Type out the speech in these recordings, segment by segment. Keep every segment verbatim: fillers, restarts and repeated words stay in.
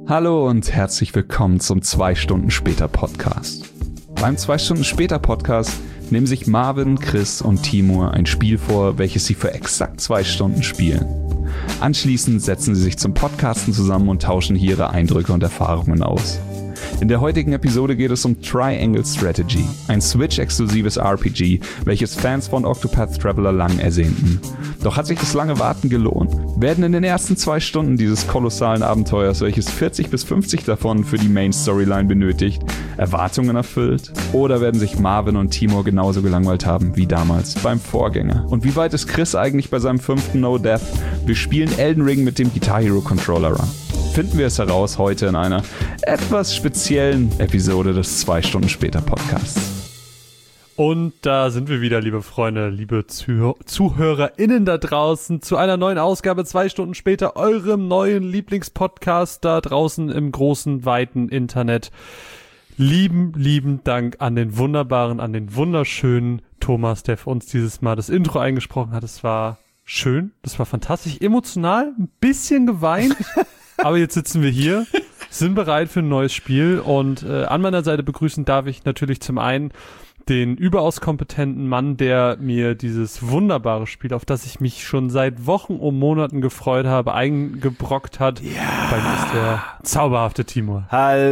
Hallo und herzlich willkommen zum zwei Stunden später Podcast. Beim zwei Stunden später Podcast nehmen sich Marvin, Chris und Timur ein Spiel vor, welches sie für exakt zwei Stunden spielen. Anschließend setzen sie sich zum Podcasten zusammen und tauschen hier ihre Eindrücke und Erfahrungen aus. In der heutigen Episode geht es um Triangle Strategy, ein Switch-exklusives R P G, welches Fans von Octopath Traveler lang ersehnten. Doch hat sich das lange Warten gelohnt? Werden in den ersten zwei Stunden dieses kolossalen Abenteuers, welches vierzig bis fünfzig davon für die Main-Storyline benötigt, Erwartungen erfüllt? Oder werden sich Marvin und Timur genauso gelangweilt haben wie damals beim Vorgänger? Und wie weit ist Chris eigentlich bei seinem fünften No Death? Wir spielen Elden Ring mit dem Guitar Hero Controller Run. Finden wir es heraus heute in einer etwas speziellen Episode des zwei Stunden später Podcasts. Und da sind wir wieder, liebe Freunde, liebe Zuh- ZuhörerInnen da draußen, zu einer neuen Ausgabe zwei Stunden später, eurem neuen Lieblingspodcast da draußen im großen, weiten Internet. Lieben, lieben Dank an den wunderbaren, an den wunderschönen Thomas, der für uns dieses Mal das Intro eingesprochen hat. Es war schön, das war fantastisch, emotional, ein bisschen geweint. Aber jetzt sitzen wir hier, sind bereit für ein neues Spiel und äh, an meiner Seite begrüßen darf ich natürlich zum einen den überaus kompetenten Mann, der mir dieses wunderbare Spiel, auf das ich mich schon seit Wochen und Monaten gefreut habe, eingebrockt hat. Ja. Bei mir ist der zauberhafte Timur.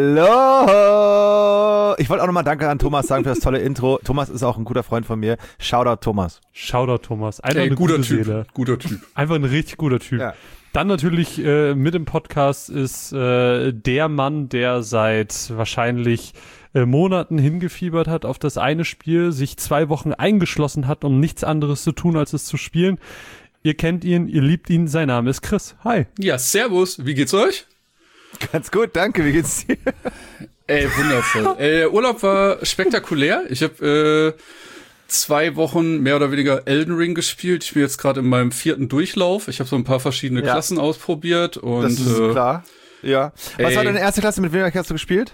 Hallo! Ich wollte auch nochmal Danke an Thomas sagen für das tolle Intro. Thomas ist auch ein guter Freund von mir. Shoutout Thomas. Shoutout Thomas. Einfach Ey, eine guter gute Typ. Seele. Guter Typ. Einfach ein richtig guter Typ. Ja. Dann natürlich äh, mit im Podcast ist äh, der Mann, der seit wahrscheinlich äh, Monaten hingefiebert hat auf das eine Spiel, sich zwei Wochen eingeschlossen hat, um nichts anderes zu tun, als es zu spielen. Ihr kennt ihn, ihr liebt ihn, sein Name ist Chris. Hi. Ja, servus. Wie geht's euch? Ganz gut, danke. Wie geht's dir? Ey, wundervoll. Ey, der Urlaub war spektakulär. Ich habe äh, zwei Wochen mehr oder weniger Elden Ring gespielt. Ich bin jetzt gerade in meinem vierten Durchlauf. Ich habe so ein paar verschiedene Ja. Klassen ausprobiert. Und, Das ist äh, klar. Ja. Was ey. war deine erste Klasse? Mit wem hast du gespielt?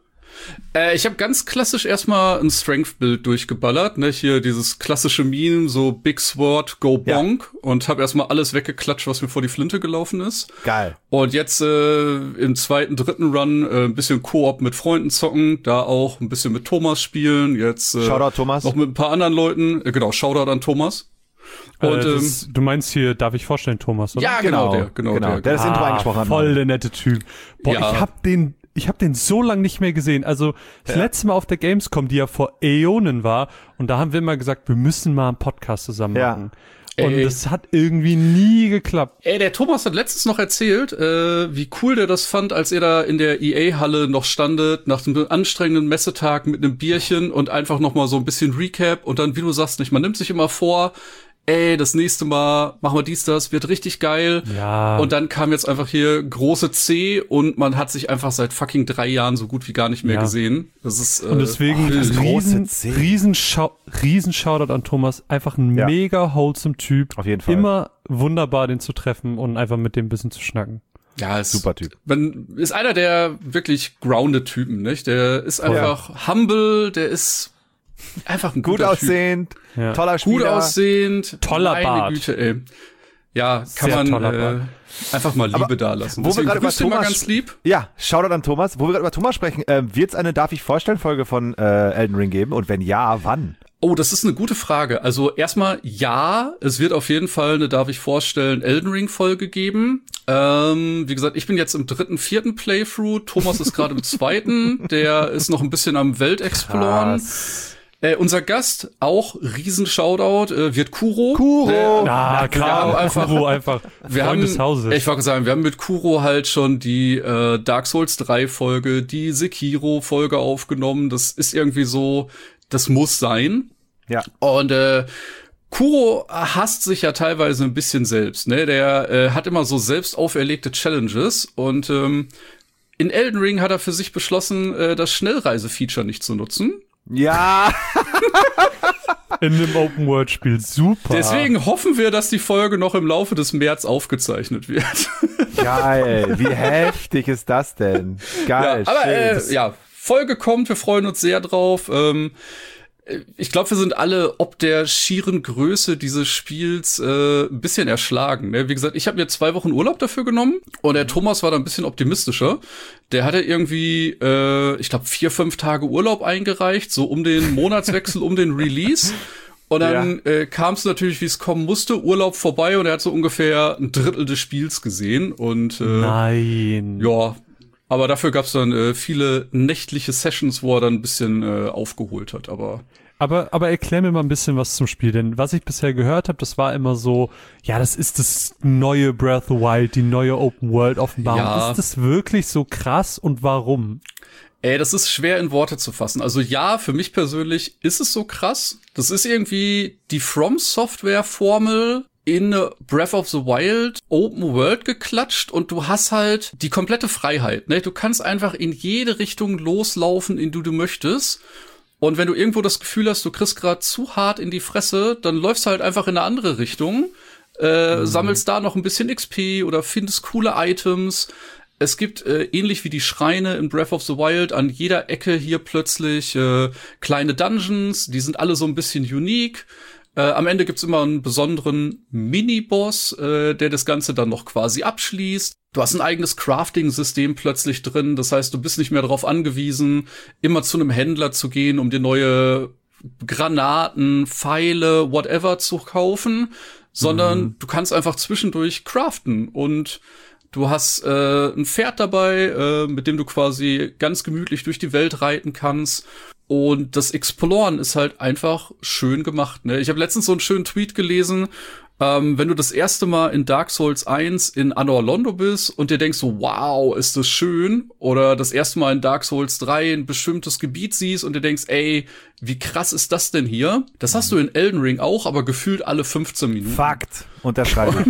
Äh, ich habe ganz klassisch erstmal ein Strength-Bild durchgeballert, ne? Hier dieses klassische Meme, so Big Sword, Go Bonk, ja. Und habe erstmal alles weggeklatscht, was mir vor die Flinte gelaufen ist. Geil. Und jetzt äh, im zweiten, dritten Run äh, ein bisschen Koop mit Freunden zocken, da auch ein bisschen mit Thomas spielen. Jetzt äh, Shoutout Thomas. noch mit ein paar anderen Leuten. Äh, genau, Shoutout an Thomas. Und äh, das, ähm, du meinst hier, darf ich vorstellen, Thomas, oder? ja, genau, genau der, genau, genau. der. Der das Intro eingesprochen hat. Voll der nette Typ. Boah, Ja. ich hab den, ich hab den so lang nicht mehr gesehen. Also das Ja. letzte Mal auf der Gamescom, die ja vor Äonen war, und da haben wir immer gesagt, wir müssen mal einen Podcast zusammen Ja. machen. Und Ey. das hat irgendwie nie geklappt. Ey, der Thomas hat letztens noch erzählt, äh, wie cool der das fand, als er da in der E A-Halle noch standet, nach einem anstrengenden Messetag mit einem Bierchen und einfach noch mal so ein bisschen Recap und dann, wie du sagst, nicht, man nimmt sich immer vor, ey, das nächste Mal machen wir dies, das, wird richtig geil. Ja. Und dann kam jetzt einfach hier große C und man hat sich einfach seit fucking drei Jahren so gut wie gar nicht mehr Ja. gesehen. Das ist äh, Und deswegen wild. das große riesen, C. riesen, Schau- riesen Shoutout an Thomas. Einfach ein Ja. mega wholesome Typ. Auf jeden Fall. Immer wunderbar, den zu treffen und einfach mit dem ein bisschen zu schnacken. Ja, ist Super Typ. Man ist einer der wirklich grounded Typen, nicht? Der ist einfach humble, der ist einfach ein Gut guter Typ. aussehend, Ja. toller Spieler. Gut aussehend, Toller meine Bart. Güte, ey. Ja, kann Sehr toller man Bart. äh, einfach mal Liebe Aber da lassen. wo wir Deswegen gerade über grüß dich mal Thomas- ganz lieb. Ja, Shoutout an Thomas. Wo wir gerade über Thomas sprechen, äh, wird es eine Darf ich vorstellen Folge von äh, Elden Ring geben? Und wenn ja, wann? Oh, das ist eine gute Frage. Also erstmal ja, es wird auf jeden Fall eine, darf ich vorstellen, Elden Ring Folge geben. Ähm, wie gesagt, ich bin jetzt im dritten, vierten Playthrough. Thomas ist gerade im zweiten. Der ist noch ein bisschen am Weltexploren. Äh, unser Gast, auch riesen Shoutout, äh, wird Kuro. Kuro! Der, Ja, wir klar, haben einfach, Kuro einfach wir Freund haben, des Hauses. ich wollte sagen, wir haben mit Kuro halt schon die äh, Dark Souls drei Folge, die Sekiro Folge aufgenommen. Das ist irgendwie so, das muss sein. Ja. Und äh, Kuro hasst sich ja teilweise ein bisschen selbst, ne? Der äh, hat immer so selbst auferlegte Challenges und ähm, in Elden Ring hat er für sich beschlossen, äh, das Schnellreise-Feature nicht zu nutzen. Ja! in einem Open-World-Spiel. Super. Deswegen hoffen wir, dass die Folge noch im Laufe des März aufgezeichnet wird. Geil. Wie heftig ist das denn? Geil. Ja, aber schön. äh, Das- ja, Folge kommt, wir freuen uns sehr drauf. Ähm, ich glaube, wir sind alle ob der schieren Größe dieses Spiels äh, ein bisschen erschlagen. Ne? Wie gesagt, ich habe mir zwei Wochen Urlaub dafür genommen und der Thomas war da ein bisschen optimistischer. Der hatte irgendwie, äh, ich glaube, vier, fünf Tage Urlaub eingereicht, so um den Monatswechsel, um den Release. Und dann ja. äh, kam es natürlich, wie es kommen musste, Urlaub vorbei und er hat so ungefähr ein Drittel des Spiels gesehen. Und äh, Nein. Ja, aber dafür gab es dann äh, viele nächtliche Sessions, wo er dann ein bisschen äh, aufgeholt hat. Aber Aber, aber erklär mir mal ein bisschen was zum Spiel, denn was ich bisher gehört habe, das war immer so, ja, das ist das neue Breath of the Wild, die neue Open-World-Offenbarung. Ja. Ist das wirklich so krass und warum? Ey, das ist schwer in Worte zu fassen. Also ja, für mich persönlich ist es so krass. Das ist irgendwie die From-Software-Formel in Breath of the Wild Open World geklatscht und du hast halt die komplette Freiheit. Ne? Du kannst einfach in jede Richtung loslaufen, in die du möchtest. Und wenn du irgendwo das Gefühl hast, du kriegst gerade zu hart in die Fresse, dann läufst du halt einfach in eine andere Richtung, äh, mhm. sammelst da noch ein bisschen X P oder findest coole Items. Es gibt, äh, ähnlich wie die Schreine in Breath of the Wild, an jeder Ecke hier plötzlich äh, kleine Dungeons. Die sind alle so ein bisschen unique. Äh, am Ende gibt's immer einen besonderen Mini-Boss, äh, der das Ganze dann noch quasi abschließt. Du hast ein eigenes Crafting-System plötzlich drin. Das heißt, du bist nicht mehr darauf angewiesen, immer zu einem Händler zu gehen, um dir neue Granaten, Pfeile, whatever zu kaufen, sondern mhm. du kannst einfach zwischendurch craften und du hast äh, ein Pferd dabei, äh, mit dem du quasi ganz gemütlich durch die Welt reiten kannst. Und das Exploren ist halt einfach schön gemacht. Ne? Ich habe letztens so einen schönen Tweet gelesen, ähm, wenn du das erste Mal in Dark Souls eins in Anor Londo bist und dir denkst so, wow, ist das schön. Oder das erste Mal in Dark Souls drei ein bestimmtes Gebiet siehst und dir denkst, ey, wie krass ist das denn hier? Das hast du in Elden Ring auch, aber gefühlt alle fünfzehn Minuten. Fakt. Unterschreibe.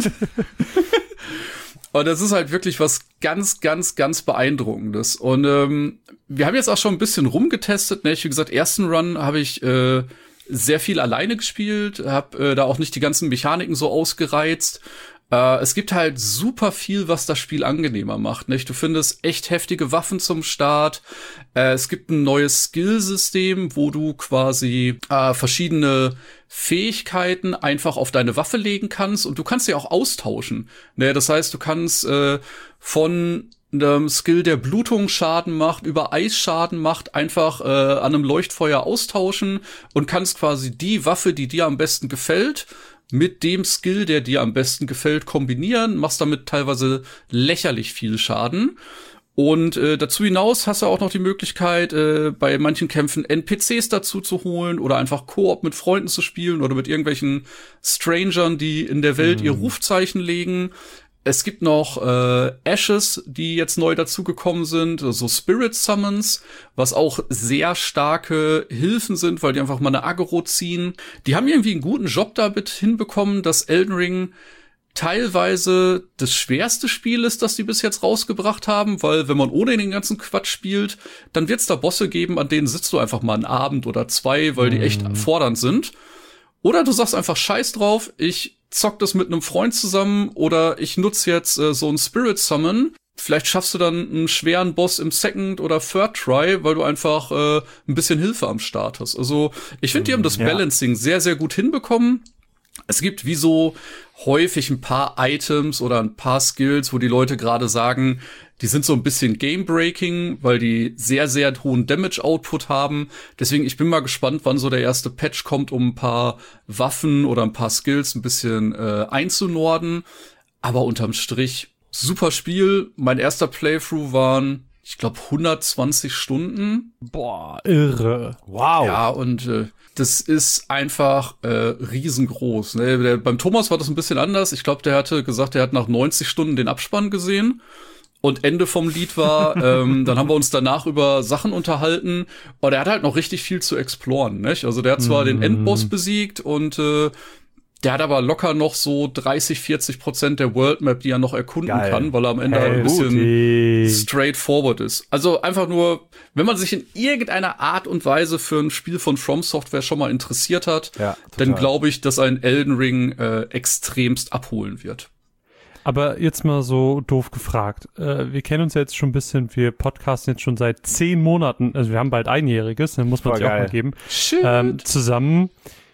Und das ist halt wirklich was ganz, ganz, ganz Beeindruckendes. Und ähm, wir haben jetzt auch schon ein bisschen rumgetestet. Ne? Wie gesagt, ersten Run habe ich äh, sehr viel alleine gespielt, habe äh, da auch nicht die ganzen Mechaniken so ausgereizt. Äh, es gibt halt super viel, was das Spiel angenehmer macht. Nicht? Du findest echt heftige Waffen zum Start. Äh, es gibt ein neues Skillsystem, wo du quasi äh, verschiedene Fähigkeiten einfach auf deine Waffe legen kannst und du kannst sie auch austauschen. Ne, das heißt, du kannst äh, von einem Skill, der Blutung Schaden macht, über Eisschaden macht, einfach äh, an einem Leuchtfeuer austauschen und kannst quasi die Waffe, die dir am besten gefällt, mit dem Skill, der dir am besten gefällt, kombinieren, machst damit teilweise lächerlich viel Schaden. Und äh, dazu hinaus hast du auch noch die Möglichkeit, äh, bei manchen Kämpfen N P Cs dazu zu holen oder einfach Koop mit Freunden zu spielen oder mit irgendwelchen Strangern, die in der Welt mhm. ihr Rufzeichen legen. Es gibt noch äh, Ashes, die jetzt neu dazugekommen sind, so also Spirit Summons, was auch sehr starke Hilfen sind, weil die einfach mal eine Aggro ziehen. Die haben irgendwie einen guten Job damit hinbekommen, dass Elden Ring teilweise das schwerste Spiel ist, das die bis jetzt rausgebracht haben, weil wenn man ohne den ganzen Quatsch spielt, dann wird's da Bosse geben, an denen sitzt du einfach mal einen Abend oder zwei, weil die echt mm. fordernd sind. Oder du sagst einfach Scheiß drauf, ich zock das mit einem Freund zusammen oder ich nutze jetzt äh, so ein Spirit Summon. Vielleicht schaffst du dann einen schweren Boss im Second oder Third Try, weil du einfach äh, ein bisschen Hilfe am Start hast. Also ich finde, die haben das ja. Balancing sehr, sehr gut hinbekommen. Es gibt wie so häufig ein paar Items oder ein paar Skills, wo die Leute gerade sagen, die sind so ein bisschen Game-Breaking, weil die sehr, sehr hohen Damage-Output haben. Deswegen, ich bin mal gespannt, wann so der erste Patch kommt, um ein paar Waffen oder ein paar Skills ein bisschen äh, einzunorden. Aber unterm Strich, super Spiel. Mein erster Playthrough waren, ich glaube, hundertzwanzig Stunden. Boah, irre. Wow. Ja, und äh, das ist einfach äh, riesengroß. Ne? Der, beim Thomas war das ein bisschen anders. Ich glaube, der hatte gesagt, er hat nach neunzig Stunden den Abspann gesehen. Und Ende vom Lied war, ähm, dann haben wir uns danach über Sachen unterhalten. Und er hat halt noch richtig viel zu exploren. Nicht? Also der hat zwar mm. den Endboss besiegt und äh, der hat aber locker noch so dreißig, vierzig Prozent der World Map, die er noch erkunden Geil. kann, weil er am Ende hey, ein bisschen gut. straightforward ist. Also einfach nur, wenn man sich in irgendeiner Art und Weise für ein Spiel von From Software schon mal interessiert hat, ja, dann glaube ich, dass ein Elden Ring äh, extremst abholen wird. Aber jetzt mal so doof gefragt. Äh, wir kennen uns ja jetzt schon ein bisschen, wir podcasten jetzt schon seit zehn Monaten, also wir haben bald einjähriges, dann muss man sich auch mal geben, ähm, zusammen.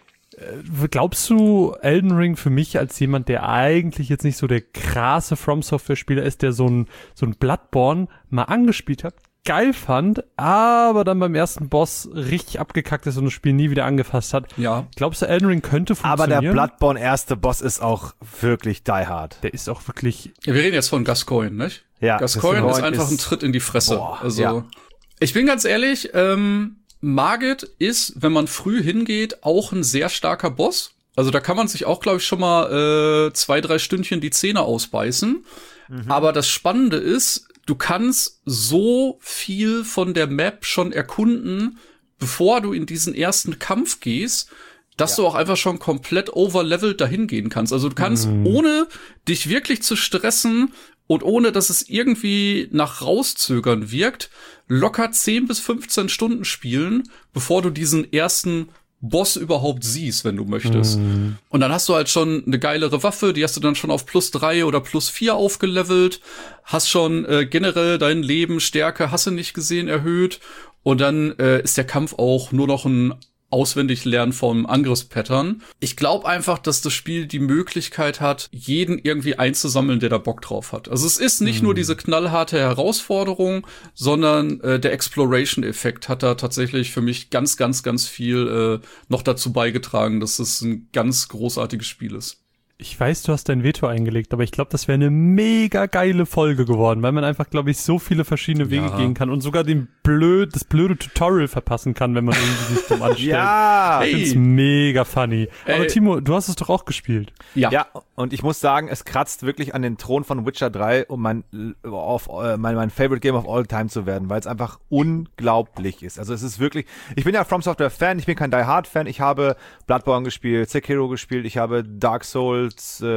Äh, glaubst du, Elden Ring für mich als jemand, der eigentlich jetzt nicht so der krasse From-Software-Spieler ist, der so ein, so ein Bloodborne mal angespielt hat, geil fand, aber dann beim ersten Boss richtig abgekackt ist und das Spiel nie wieder angefasst hat. Ja. Glaubst du, Elden Ring könnte funktionieren? Aber der Bloodborne erste Boss ist auch wirklich die hard. Der ist auch wirklich... Ja, wir reden jetzt von Gascoigne, nicht? Ja. Gascoigne ist einfach ist ein Tritt in die Fresse. Boah, also, ja. ich bin ganz ehrlich, ähm, Margit ist, wenn man früh hingeht, auch ein sehr starker Boss. Also da kann man sich auch, glaube ich, schon mal äh, zwei, drei Stündchen die Zähne ausbeißen. Mhm. Aber das Spannende ist, du kannst so viel von der Map schon erkunden, bevor du in diesen ersten Kampf gehst, dass ja. du auch einfach schon komplett overlevelt dahin gehen kannst. Also du kannst, mhm. ohne dich wirklich zu stressen und ohne, dass es irgendwie nach rauszögern wirkt, locker zehn bis fünfzehn Stunden spielen, bevor du diesen ersten Boss überhaupt siehst, wenn du möchtest. Mm. Und dann hast du halt schon eine geilere Waffe, die hast du dann schon auf plus drei oder plus vier aufgelevelt, hast schon äh, generell dein Leben, Stärke, hast du nicht gesehen, erhöht. Und dann äh, ist der Kampf auch nur noch ein auswendig lernen vom Angriffspattern. Ich glaube einfach, dass das Spiel die Möglichkeit hat, jeden irgendwie einzusammeln, der da Bock drauf hat. Also es ist nicht mm. nur diese knallharte Herausforderung, sondern äh, der Exploration-Effekt hat da tatsächlich für mich ganz, ganz, ganz viel äh, noch dazu beigetragen, dass es ein ganz großartiges Spiel ist. Ich weiß, du hast dein Veto eingelegt, aber ich glaube, das wäre eine mega geile Folge geworden, weil man einfach, glaube ich, so viele verschiedene Wege ja. gehen kann und sogar den blöd, das blöde Tutorial verpassen kann, wenn man irgendwie sich dumm anstellt. Ja! Ich find's mega funny. Ey. Aber Timo, du hast es doch auch gespielt. Ja. Ja, und ich muss sagen, es kratzt wirklich an den Thron von Witcher drei, um mein, auf, äh, mein, mein Favorite Game of all time zu werden, weil es einfach unglaublich ist. Also es ist wirklich, ich bin ja From Software Fan, ich bin kein Die Hard Fan, ich habe Bloodborne gespielt, Sekiro gespielt, ich habe Dark Souls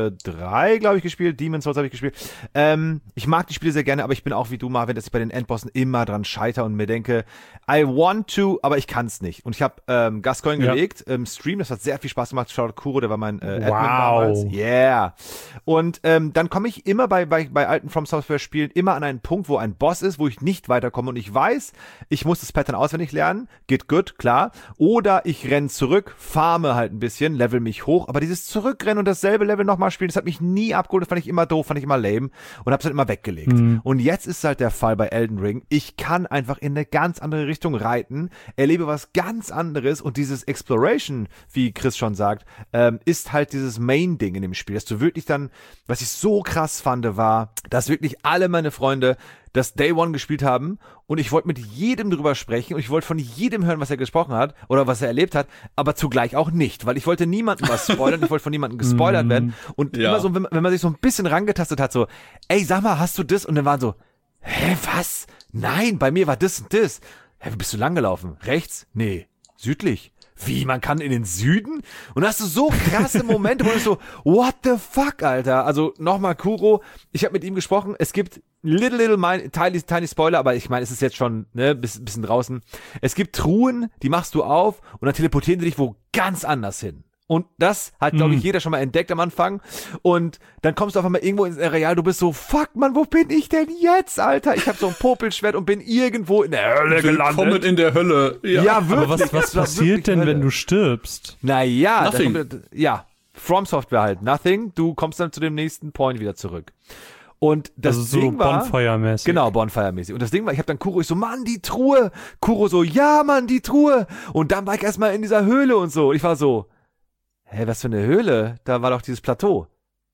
drei, glaube ich, gespielt. Demon's Souls habe ich gespielt. Ähm, ich mag die Spiele sehr gerne, aber ich bin auch wie du, Marvin, dass ich bei den Endbossen immer dran scheitere und mir denke, I want to, aber ich kann es nicht. Und ich habe ähm, Gascoigne ja. gelegt im Stream, das hat sehr viel Spaß gemacht. Shoutout Kuro, der war mein äh, Admin wow. damals. Yeah. Und ähm, dann komme ich immer bei, bei, bei alten From Software Spielen immer an einen Punkt, wo ein Boss ist, wo ich nicht weiterkomme und ich weiß, ich muss das Pattern auswendig lernen, geht gut, klar. Oder ich renne zurück, farme halt ein bisschen, level mich hoch, aber dieses Zurückrennen und dasselbe Level nochmal spielen, das hat mich nie abgeholt, das fand ich immer doof, fand ich immer lame und hab's halt immer weggelegt. Mhm. Und jetzt ist halt der Fall bei Elden Ring, ich kann einfach in eine ganz andere Richtung reiten, erlebe was ganz anderes und dieses Exploration, wie Chris schon sagt, ähm, ist halt dieses Main-Ding in dem Spiel, dass du wirklich dann, was ich so krass fand, war, dass wirklich alle meine Freunde das Day One gespielt haben und ich wollte mit jedem drüber sprechen und ich wollte von jedem hören, was er gesprochen hat oder was er erlebt hat, aber zugleich auch nicht, weil ich wollte niemandem was spoilern, ich wollte von niemandem gespoilert werden und ja. immer so, wenn, wenn man sich so ein bisschen rangetastet hat, so, ey, sag mal, hast du das? Und dann waren so, hä, was? Nein, bei mir war das und das. Hä, wie bist du lang gelaufen? Rechts? Nee. Südlich? Wie, man kann in den Süden? Und da hast du so krasse Momente, wo du so, what the fuck, Alter? Also nochmal, Kuro, ich habe mit ihm gesprochen, es gibt little, little, mein, tiny, tiny Spoiler, aber ich meine, es ist jetzt schon, ne, bis, bisschen draußen. Es gibt Truhen, die machst du auf und dann teleportieren sie dich wo ganz anders hin. Und das hat, glaube ich, jeder schon mal entdeckt am Anfang. Und dann kommst du auf einmal irgendwo ins Areal, du bist so, fuck, Mann, wo bin ich denn jetzt, Alter? Ich habe so ein Popelschwert und bin irgendwo in der Hölle gelandet. Willkommen in der Hölle. Ja, ja wirklich. Aber was, was passiert denn, Hölle. wenn du stirbst? Naja, Nothing. Kommt, ja, From Software halt, nothing. Du kommst dann zu dem nächsten Point wieder zurück. Und das also so Ding war, Bonfire-mäßig. Genau, Bonfire-mäßig. Und das Ding war, ich habe dann Kuro, ich so, Mann, die Truhe. Kuro so, ja, Mann, die Truhe. Und dann war ich erstmal in dieser Höhle und so. Und ich war so, hä, was für eine Höhle? Da war doch dieses Plateau.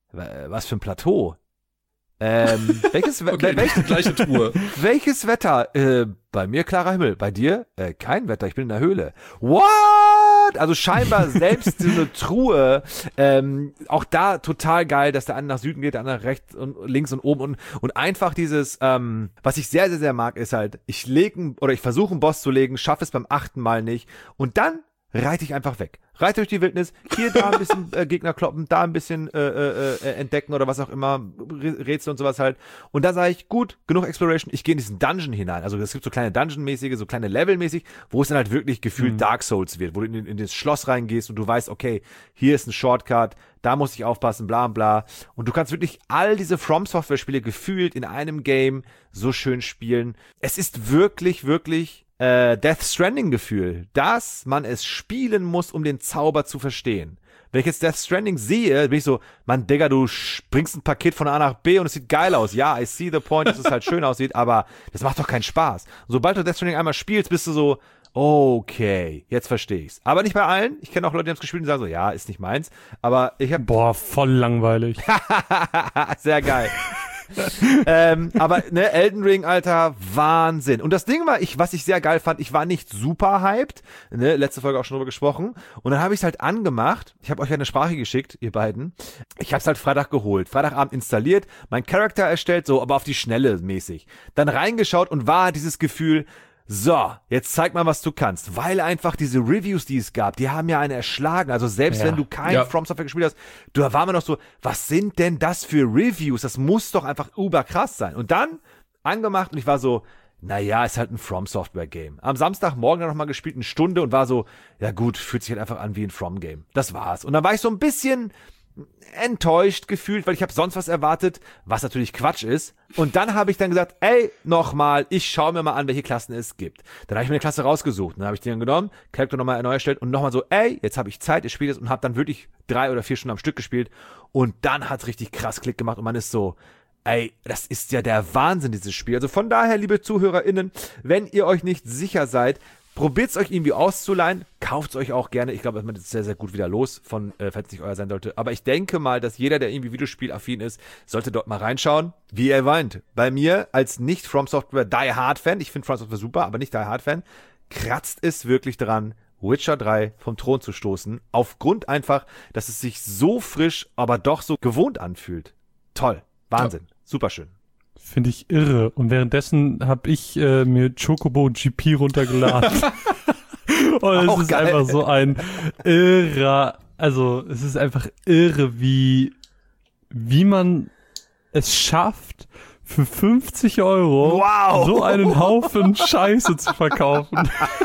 Was für ein Plateau? Ähm, welches, okay, welche, gleiche Truhe. Welches Wetter? Äh, bei mir klarer Himmel. Bei dir? Äh, kein Wetter, ich bin in der Höhle. What? Also scheinbar selbst diese Truhe, ähm, auch da total geil, dass der eine nach Süden geht, der andere nach rechts und links und oben und, und einfach dieses, ähm, was ich sehr, sehr, sehr mag, ist halt, ich lege oder ich versuche einen Boss zu legen, schaffe es beim achten Mal nicht und dann reite ich einfach weg. Reit durch die Wildnis, hier, da ein bisschen äh, Gegner kloppen, da ein bisschen äh, äh, äh, entdecken oder was auch immer, Rätsel und sowas halt. Und da sage ich, gut, genug Exploration, ich gehe in diesen Dungeon hinein. Also es gibt so kleine Dungeon-mäßige, so kleine Level-mäßig, wo es dann halt wirklich gefühlt mhm. Dark Souls wird, wo du in, in das Schloss reingehst und du weißt, okay, hier ist ein Shortcut, da muss ich aufpassen, bla bla. Und du kannst wirklich all diese From-Software-Spiele gefühlt in einem Game so schön spielen. Es ist wirklich, wirklich äh, Death Stranding-Gefühl, dass man es spielen muss, um den Zauber zu verstehen. Wenn ich jetzt Death Stranding sehe, bin ich so, Mann, Digga, du bringst ein Paket von A nach B und es sieht geil aus. Ja, I see the point, dass es halt schön aussieht, aber das macht doch keinen Spaß. Und sobald du Death Stranding einmal spielst, bist du so, okay, jetzt verstehe ich's. Aber nicht bei allen. Ich kenne auch Leute, die haben es gespielt und sagen so, ja, ist nicht meins. Aber ich habe Boah, voll langweilig. Sehr geil. ähm, aber ne, Elden Ring, Alter, Wahnsinn. Und das Ding war, ich, was ich sehr geil fand, ich war nicht super hyped, ne, letzte Folge auch schon drüber gesprochen. Und dann habe ich es halt angemacht. Ich habe euch eine Sprache geschickt, ihr beiden. Ich habe es halt Freitag geholt, Freitagabend installiert, mein Charakter erstellt, so, aber auf die Schnelle mäßig. Dann reingeschaut und war dieses Gefühl, so, jetzt zeig mal, was du kannst. Weil einfach diese Reviews, die es gab, die haben ja einen erschlagen. Also selbst ja. wenn du kein ja. From Software gespielt hast, da war man noch so, was sind denn das für Reviews? Das muss doch einfach überkrass sein. Und dann angemacht und ich war so, naja, ist halt ein From Software Game. Am Samstagmorgen noch mal gespielt, eine Stunde und war so, ja gut, fühlt sich halt einfach an wie ein From Game. Das war's. Und dann war ich so ein bisschen enttäuscht gefühlt, weil ich habe sonst was erwartet, was natürlich Quatsch ist. Und dann habe ich dann gesagt, ey, nochmal, ich schaue mir mal an, welche Klassen es gibt. Dann habe ich mir eine Klasse rausgesucht. Dann habe ich die dann genommen, Charakter nochmal neu erstellt und nochmal so, ey, jetzt habe ich Zeit, ich spiele das und habe dann wirklich drei oder vier Stunden am Stück gespielt. Und dann hat es richtig krass Klick gemacht und man ist so, ey, das ist ja der Wahnsinn, dieses Spiel. Also von daher, liebe ZuhörerInnen, wenn ihr euch nicht sicher seid, probiert es euch irgendwie auszuleihen, kauft es euch auch gerne. Ich glaube, man ist sehr, sehr gut wieder los, von, äh, falls es nicht euer sein sollte. Aber ich denke mal, dass jeder, der irgendwie Videospielaffin ist, sollte dort mal reinschauen, wie ihr weint. Bei mir als nicht From Software Die Hard Fan, ich finde From Software super, aber nicht Die Hard Fan, kratzt es wirklich dran, Witcher drei vom Thron zu stoßen. Aufgrund einfach, dass es sich so frisch, aber doch so gewohnt anfühlt. Toll. Wahnsinn. Ja. Superschön. Finde ich irre. Und währenddessen habe ich äh, mir Chocobo G P runtergeladen. Und es ist geil. Einfach so ein irrer, also es ist einfach irre, wie, wie man es schafft, für fünfzig Euro wow. so einen Haufen Scheiße zu verkaufen.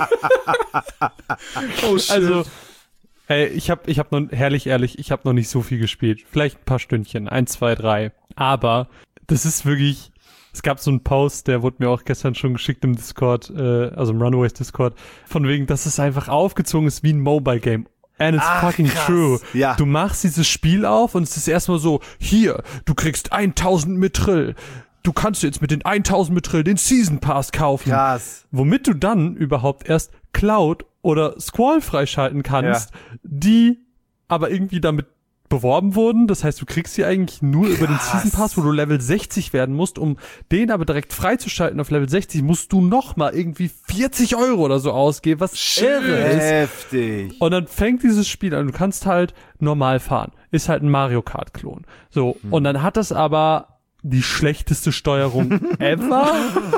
Oh shit. Also, ey, ich hab, ich hab noch, herrlich ehrlich, ich hab noch nicht so viel gespielt. Vielleicht ein paar Stündchen, eins, zwei, drei. Aber das ist wirklich, es gab so einen Post, der wurde mir auch gestern schon geschickt im Discord, äh, also im Runaways Discord, von wegen, dass es einfach aufgezogen ist wie ein Mobile Game. And it's Ach, fucking krass. true. Ja. Du machst dieses Spiel auf und es ist erstmal so, hier, du kriegst tausend Mithril. Du kannst jetzt mit den tausend Mithril den Season Pass kaufen. Krass. Womit du dann überhaupt erst Cloud oder Squall freischalten kannst, ja. die aber irgendwie damit beworben wurden. Das heißt, du kriegst sie eigentlich nur Krass. über den Season Pass, wo du Level sechzig werden musst. Um den aber direkt freizuschalten auf Level sechzig, musst du noch mal irgendwie vierzig Euro oder so ausgeben, was irre ist. Heftig. Und dann fängt dieses Spiel an. Du kannst halt normal fahren. Ist halt ein Mario Kart Klon. So. Hm. Und dann hat das aber die schlechteste Steuerung ever.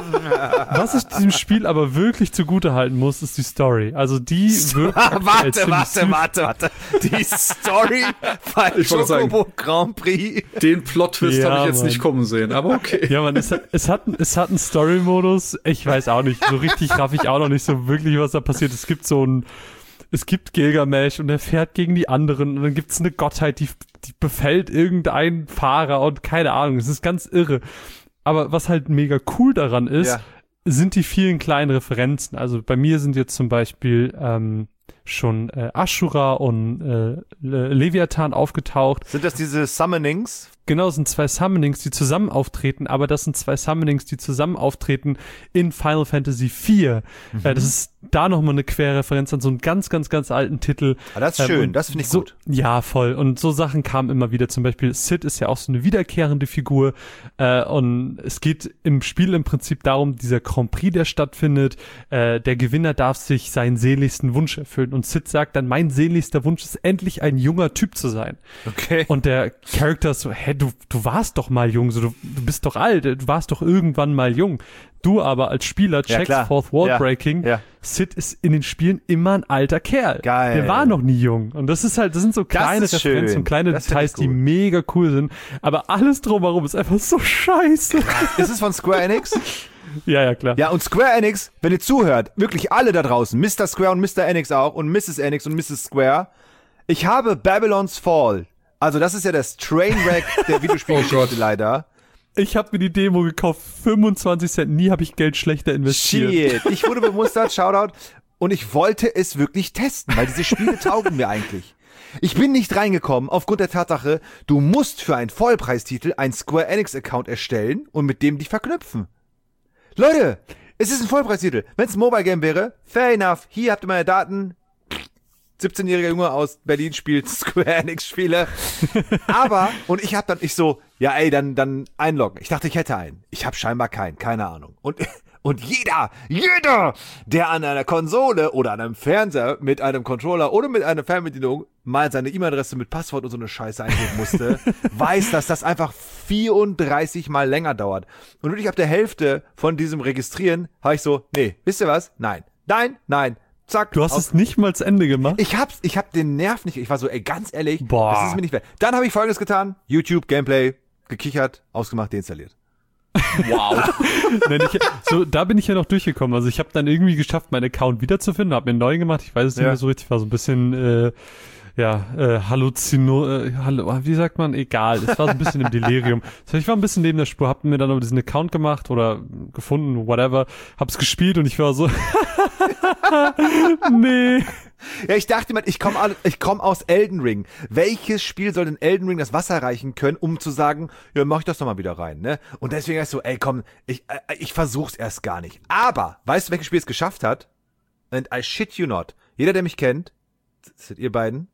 Was ich diesem Spiel aber wirklich zugute halten muss, ist die Story. Also die wirkt Warte, warte, warte, warte. Die Story bei Chocobo Grand Prix. Den Plot-Twist ja, habe ich jetzt Mann. nicht kommen sehen, aber okay. Ja, man, es hat, es hat, es hat einen Story-Modus. Ich weiß auch nicht, so richtig raff ich auch noch nicht so wirklich, was da passiert. Es gibt so ein Es gibt Gilgamesh und er fährt gegen die anderen und dann gibt's eine Gottheit, die, die befällt irgendeinen Fahrer und keine Ahnung, es ist ganz irre. Aber was halt mega cool daran ist, ja. sind die vielen kleinen Referenzen. Also bei mir sind jetzt zum Beispiel ähm, schon äh, Ashura und äh, Leviathan aufgetaucht. Sind das diese Summonings? Genau, es sind zwei Summonings, die zusammen auftreten, aber das sind zwei Summonings, die zusammen auftreten in Final Fantasy vier. Mhm. Äh, das ist da nochmal eine Querreferenz an so einen ganz, ganz, ganz alten Titel. Ah, das ist ähm, schön, das finde ich so, gut. Ja, voll. Und so Sachen kamen immer wieder. Zum Beispiel Sid ist ja auch so eine wiederkehrende Figur. Äh, und es geht im Spiel im Prinzip darum, dieser Grand Prix, der stattfindet. Äh, der Gewinner darf sich seinen seligsten Wunsch erfüllen. Und Sid sagt dann, mein sehnlichster Wunsch ist, endlich ein junger Typ zu sein. Okay. Und der Charakter ist so, hä, du, du warst doch mal jung, so, du, du bist doch alt, du warst doch irgendwann mal jung. Du aber als Spieler checkst ja, Fourth Wall ja, Breaking, ja. Sid ist in den Spielen immer ein alter Kerl. Geil. Der war noch nie jung. Und das ist halt, das sind so kleine ist Referenzen schön. und kleine Das Details, find ich die gut. mega cool sind. Aber alles drumherum ist einfach so scheiße. Ist es von Square Enix? Ja, ja, klar. Ja, und Square Enix, wenn ihr zuhört, wirklich alle da draußen, Mister Square und Mister Enix auch und Misses Enix und Misses Square, ich habe Babylon's Fall, also das ist ja das Trainwreck der Videospielgeschichte Oh leider. Ich habe mir die Demo gekauft, fünfundzwanzig Cent, nie habe ich Geld schlechter investiert. Shit, ich wurde bemustert, Shoutout, und ich wollte es wirklich testen, weil diese Spiele taugen mir eigentlich. Ich bin nicht reingekommen aufgrund der Tatsache, du musst für einen Vollpreistitel einen Square Enix-Account erstellen und mit dem dich verknüpfen. Leute, es ist ein Vollpreistitel. Wenn es ein Mobile Game wäre, fair enough. Hier habt ihr meine Daten. siebzehnjähriger Junge aus Berlin spielt Square Enix Spiele. Aber, und ich hab dann, ich so, ja ey, dann, dann einloggen. Ich dachte, ich hätte einen. Ich habe scheinbar keinen, keine Ahnung. Und, und jeder, jeder, der an einer Konsole oder an einem Fernseher mit einem Controller oder mit einer Fernbedienung mal seine E-Mail-Adresse mit Passwort und so eine Scheiße eingeben musste, weiß, dass das einfach vierunddreißig Mal länger dauert. Und wirklich ab der Hälfte von diesem Registrieren habe ich so, nee, wisst ihr was? Nein, nein, nein. Zack. Du hast auf- es nicht mal zu Ende gemacht? Ich hab's, ich hab den Nerv nicht, ich war so, ey, ganz ehrlich, Boah. das ist mir nicht wert. Dann habe ich Folgendes getan, YouTube, Gameplay, gekichert, ausgemacht, deinstalliert. Wow. Nein, ich, so, da bin ich ja noch durchgekommen. Also ich habe dann irgendwie geschafft, meinen Account wiederzufinden, habe mir einen neuen gemacht. Ich weiß es nicht Ja. mehr so richtig, war so ein bisschen, äh, ja, äh, Halluzino, äh, hallo, wie sagt man? Egal, es war so ein bisschen im Delirium. Das heißt, ich war ein bisschen neben der Spur, hab mir dann aber diesen Account gemacht oder gefunden, whatever, hab's gespielt und ich war so, nee. Ja, ich dachte mir, ich komme ich komm aus Elden Ring. Welches Spiel soll denn Elden Ring das Wasser reichen können, um zu sagen, ja, mach ich das doch mal wieder rein, ne? Und deswegen ist so, ey, komm, ich, äh, ich versuch's erst gar nicht. Aber, weißt du, welches Spiel es geschafft hat? And I shit you not. Jeder, der mich kennt, das seid ihr beiden.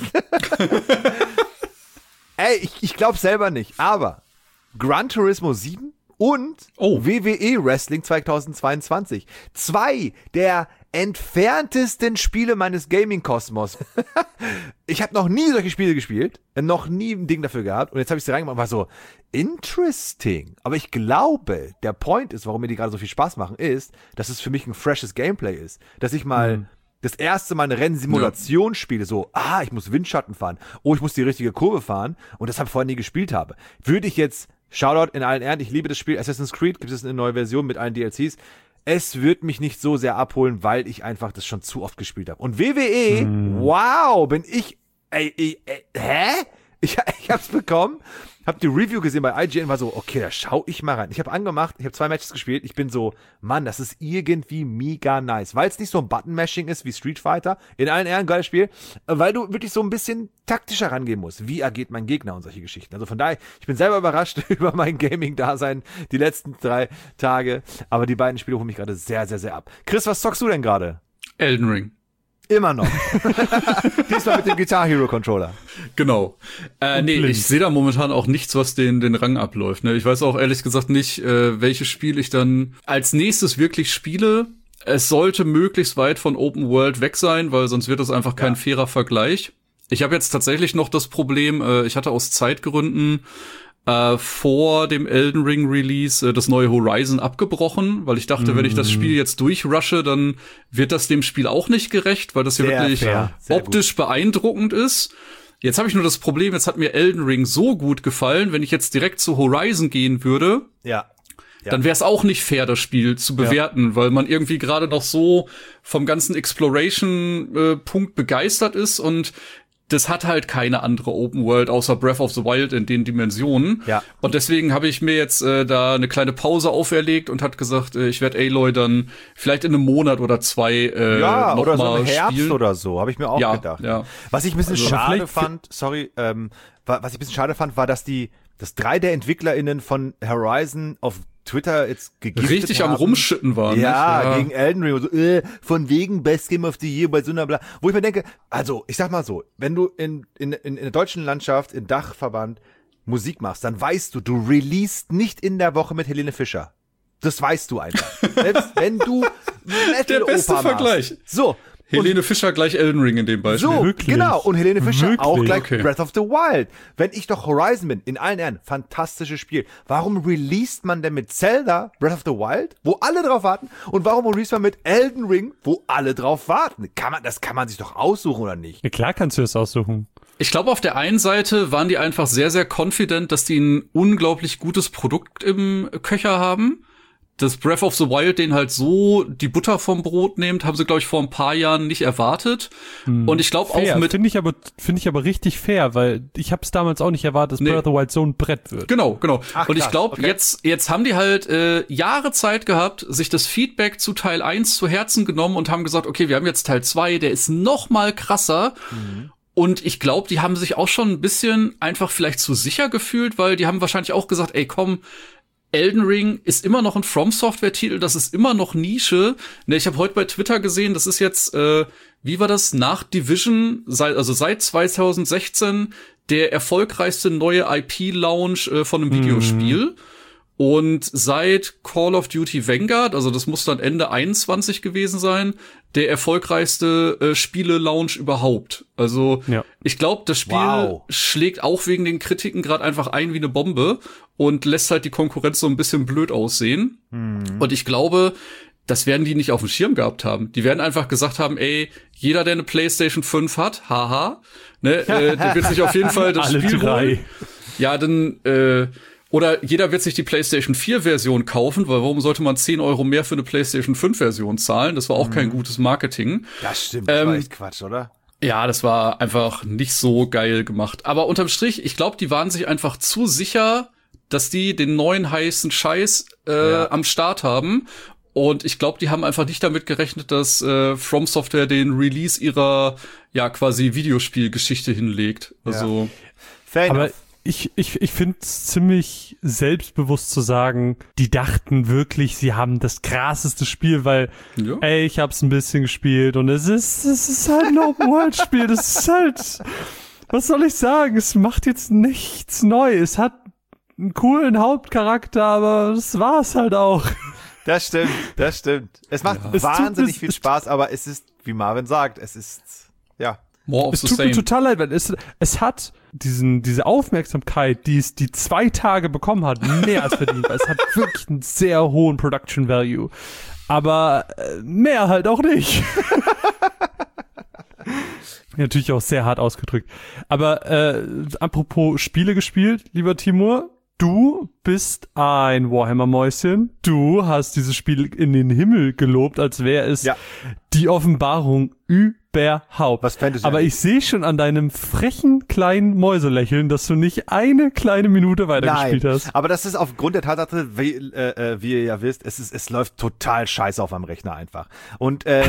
Ey, ich, ich glaub's selber nicht, aber Gran Turismo sieben und Oh. W W E Wrestling zweitausendzweiundzwanzig. Zwei der entferntesten Spiele meines Gaming-Kosmos. Ich habe noch nie solche Spiele gespielt, noch nie ein Ding dafür gehabt und jetzt habe ich sie reingemacht und war so, interesting. Aber ich glaube, der Point ist, warum mir die gerade so viel Spaß machen, ist, dass es für mich ein freshes Gameplay ist. Dass ich mal Mhm. das erste Mal eine Rennsimulation spiele, so, ah, ich muss Windschatten fahren, oh, ich muss die richtige Kurve fahren und das habe ich vorher nie gespielt habe. Würde ich jetzt, Shoutout in allen Ehren, ich liebe das Spiel, Assassin's Creed, gibt es eine neue Version mit allen D L Cs, es wird mich nicht so sehr abholen, weil ich einfach das schon zu oft gespielt habe. Und W W E, wow, bin ich, ey, ey, ey hä? Ich, ich hab's bekommen, hab die Review gesehen bei I G N, war so, okay, da schau ich mal rein. Ich habe angemacht, ich habe zwei Matches gespielt, ich bin so, Mann, das ist irgendwie mega nice, weil es nicht so ein Button-Mashing ist wie Street Fighter, in allen Ehren, geiles Spiel, weil du wirklich so ein bisschen taktischer rangehen musst. Wie agiert mein Gegner und solche Geschichten. Also von daher, ich bin selber überrascht über mein Gaming-Dasein die letzten drei Tage, aber die beiden Spiele holen mich gerade sehr, sehr, sehr ab. Chris, was zockst du denn gerade? Elden Ring. Immer noch. Diesmal mit dem Guitar Hero Controller. Genau. Äh, nee, blind. ich sehe da momentan auch nichts, was den, den Rang abläuft. Ne? Ich weiß auch ehrlich gesagt nicht, äh, welches Spiel ich dann als nächstes wirklich spiele. Es sollte möglichst weit von Open World weg sein, weil sonst wird das einfach kein Ja. fairer Vergleich. Ich habe jetzt tatsächlich noch das Problem, äh, ich hatte aus Zeitgründen äh, vor dem Elden Ring Release äh, das neue Horizon abgebrochen, weil ich dachte, wenn ich das Spiel jetzt durchrushe, dann wird das dem Spiel auch nicht gerecht, weil das hier Sehr wirklich fair, sehr optisch beeindruckend ist. Jetzt habe ich nur das Problem, jetzt hat mir Elden Ring so gut gefallen, wenn ich jetzt direkt zu Horizon gehen würde, Ja. Ja. dann wäre es auch nicht fair, das Spiel zu bewerten, weil man irgendwie gerade noch so vom ganzen Exploration-Punkt begeistert ist und das hat halt keine andere Open World außer Breath of the Wild in den Dimensionen. Ja. Und deswegen habe ich mir jetzt äh, da eine kleine Pause auferlegt und hat gesagt, äh, ich werde Aloy dann vielleicht in einem Monat oder zwei äh, Ja, noch oder so mal im Herbst spielen. oder so, habe ich mir auch Ja, gedacht. ja. Was ich ein bisschen Also, schade vielleicht- fand, sorry, ähm, wa- was ich ein bisschen schade fand, war, dass die, dass drei der EntwicklerInnen von Horizon auf Twitter jetzt gegiftet Richtig haben. am Rumschütten waren. Ja, nicht? gegen Elden Ring. Und so, äh, von wegen Best Game of the Year bei so einer bla. Wo ich mir denke, also, ich sag mal so, wenn du in, in, in, in der deutschen Landschaft, im Dachverband Musik machst, dann weißt du, du releast nicht in der Woche mit Helene Fischer. Das weißt du einfach. Selbst wenn du Der beste Metal-Oper Vergleich. machst. So. Helene Fischer gleich Elden Ring in dem Beispiel. So, Wirklich? genau. Und Helene Fischer Wirklich? auch gleich Okay. Breath of the Wild. Wenn ich doch Horizon bin, in allen Ehren, fantastisches Spiel. Warum released man denn mit Zelda Breath of the Wild, wo alle drauf warten? Und warum released man mit Elden Ring, wo alle drauf warten? Kann man, das kann man sich doch aussuchen, oder nicht? Ja, klar kannst du das aussuchen. Ich glaube, auf der einen Seite waren die einfach sehr, sehr confident, dass die ein unglaublich gutes Produkt im Köcher haben. Das Breath of the Wild den halt so die Butter vom Brot nimmt, haben sie, glaube ich, vor ein paar Jahren nicht erwartet. Hm. Und ich glaube auch mit... Finde ich aber, finde ich aber richtig fair, weil ich habe es damals auch nicht erwartet, dass Nee. Breath of the Wild so ein Brett wird. Genau, genau. Ach, und ich krass, glaube, okay. jetzt, jetzt haben die halt äh, Jahre Zeit gehabt, sich das Feedback zu Teil eins zu Herzen genommen und haben gesagt, okay, wir haben jetzt Teil zwei, der ist noch mal krasser. Mhm. Und ich glaube, die haben sich auch schon ein bisschen einfach vielleicht zu sicher gefühlt, weil die haben wahrscheinlich auch gesagt, ey, komm, Elden Ring ist immer noch ein From-Software-Titel, das ist immer noch Nische. Ne, ich habe heute bei Twitter gesehen, das ist jetzt, äh, wie war das, nach Division, seit, also seit zwanzig sechzehn, der erfolgreichste neue I P-Launch äh, von einem Videospiel. Mhm. Und seit Call of Duty Vanguard, also das muss dann Ende einundzwanzig gewesen sein, der erfolgreichste äh, Spiele-Launch überhaupt. Also ja. ich glaube, das Spiel Wow. schlägt auch wegen den Kritiken gerade einfach ein wie eine Bombe und lässt halt die Konkurrenz so ein bisschen blöd aussehen. Mhm. Und ich glaube, das werden die nicht auf dem Schirm gehabt haben. Die werden einfach gesagt haben, ey, jeder, der eine PlayStation fünf hat, haha, ne, äh, der wird sich auf jeden Fall das Alle Spiel drei. holen. Ja, dann, äh, oder jeder wird sich die PlayStation vier Version kaufen, weil warum sollte man zehn Euro mehr für eine PlayStation fünf Version zahlen? Das war auch mhm. kein gutes Marketing. Das stimmt, das ähm, war echt Quatsch, oder? Ja, das war einfach nicht so geil gemacht. Aber unterm Strich, ich glaube, die waren sich einfach zu sicher, dass die den neuen heißen Scheiß äh, ja. am Start haben. Und ich glaube, die haben einfach nicht damit gerechnet, dass äh, From Software den Release ihrer ja quasi Videospielgeschichte hinlegt. Also ja. Aber ich, ich, ich finde es ziemlich selbstbewusst zu sagen, die dachten wirklich, sie haben das krasseste Spiel, weil, ja. ey, ich hab's ein bisschen gespielt und es ist, es ist halt ein Open-World-Spiel, das ist halt, was soll ich sagen, es macht jetzt nichts neu, es hat einen coolen Hauptcharakter, aber das war's halt auch. Das stimmt, das stimmt. Es macht ja. wahnsinnig es viel Spaß, aber es ist, wie Marvin sagt, es ist, ja. More of es the tut same. mir total leid, weil es, es hat diesen, diese Aufmerksamkeit, die es die zwei Tage bekommen hat, mehr als verdient, weil es hat wirklich einen sehr hohen Production Value. Aber äh, mehr halt auch nicht. Natürlich auch sehr hart ausgedrückt. Aber äh, apropos Spiele gespielt, lieber Timur, du bist ein Warhammer-Mäuschen. Du hast dieses Spiel in den Himmel gelobt, als wäre es ja. die Offenbarung überhaupt. Was Fantasy Aber ich sehe schon an deinem frechen kleinen Mäuselächeln, dass du nicht eine kleine Minute weitergespielt Nein, hast. aber das ist aufgrund der Tatsache, wie, äh, wie ihr ja wisst, es ist, es läuft total scheiße auf meinem Rechner einfach. Und ähm,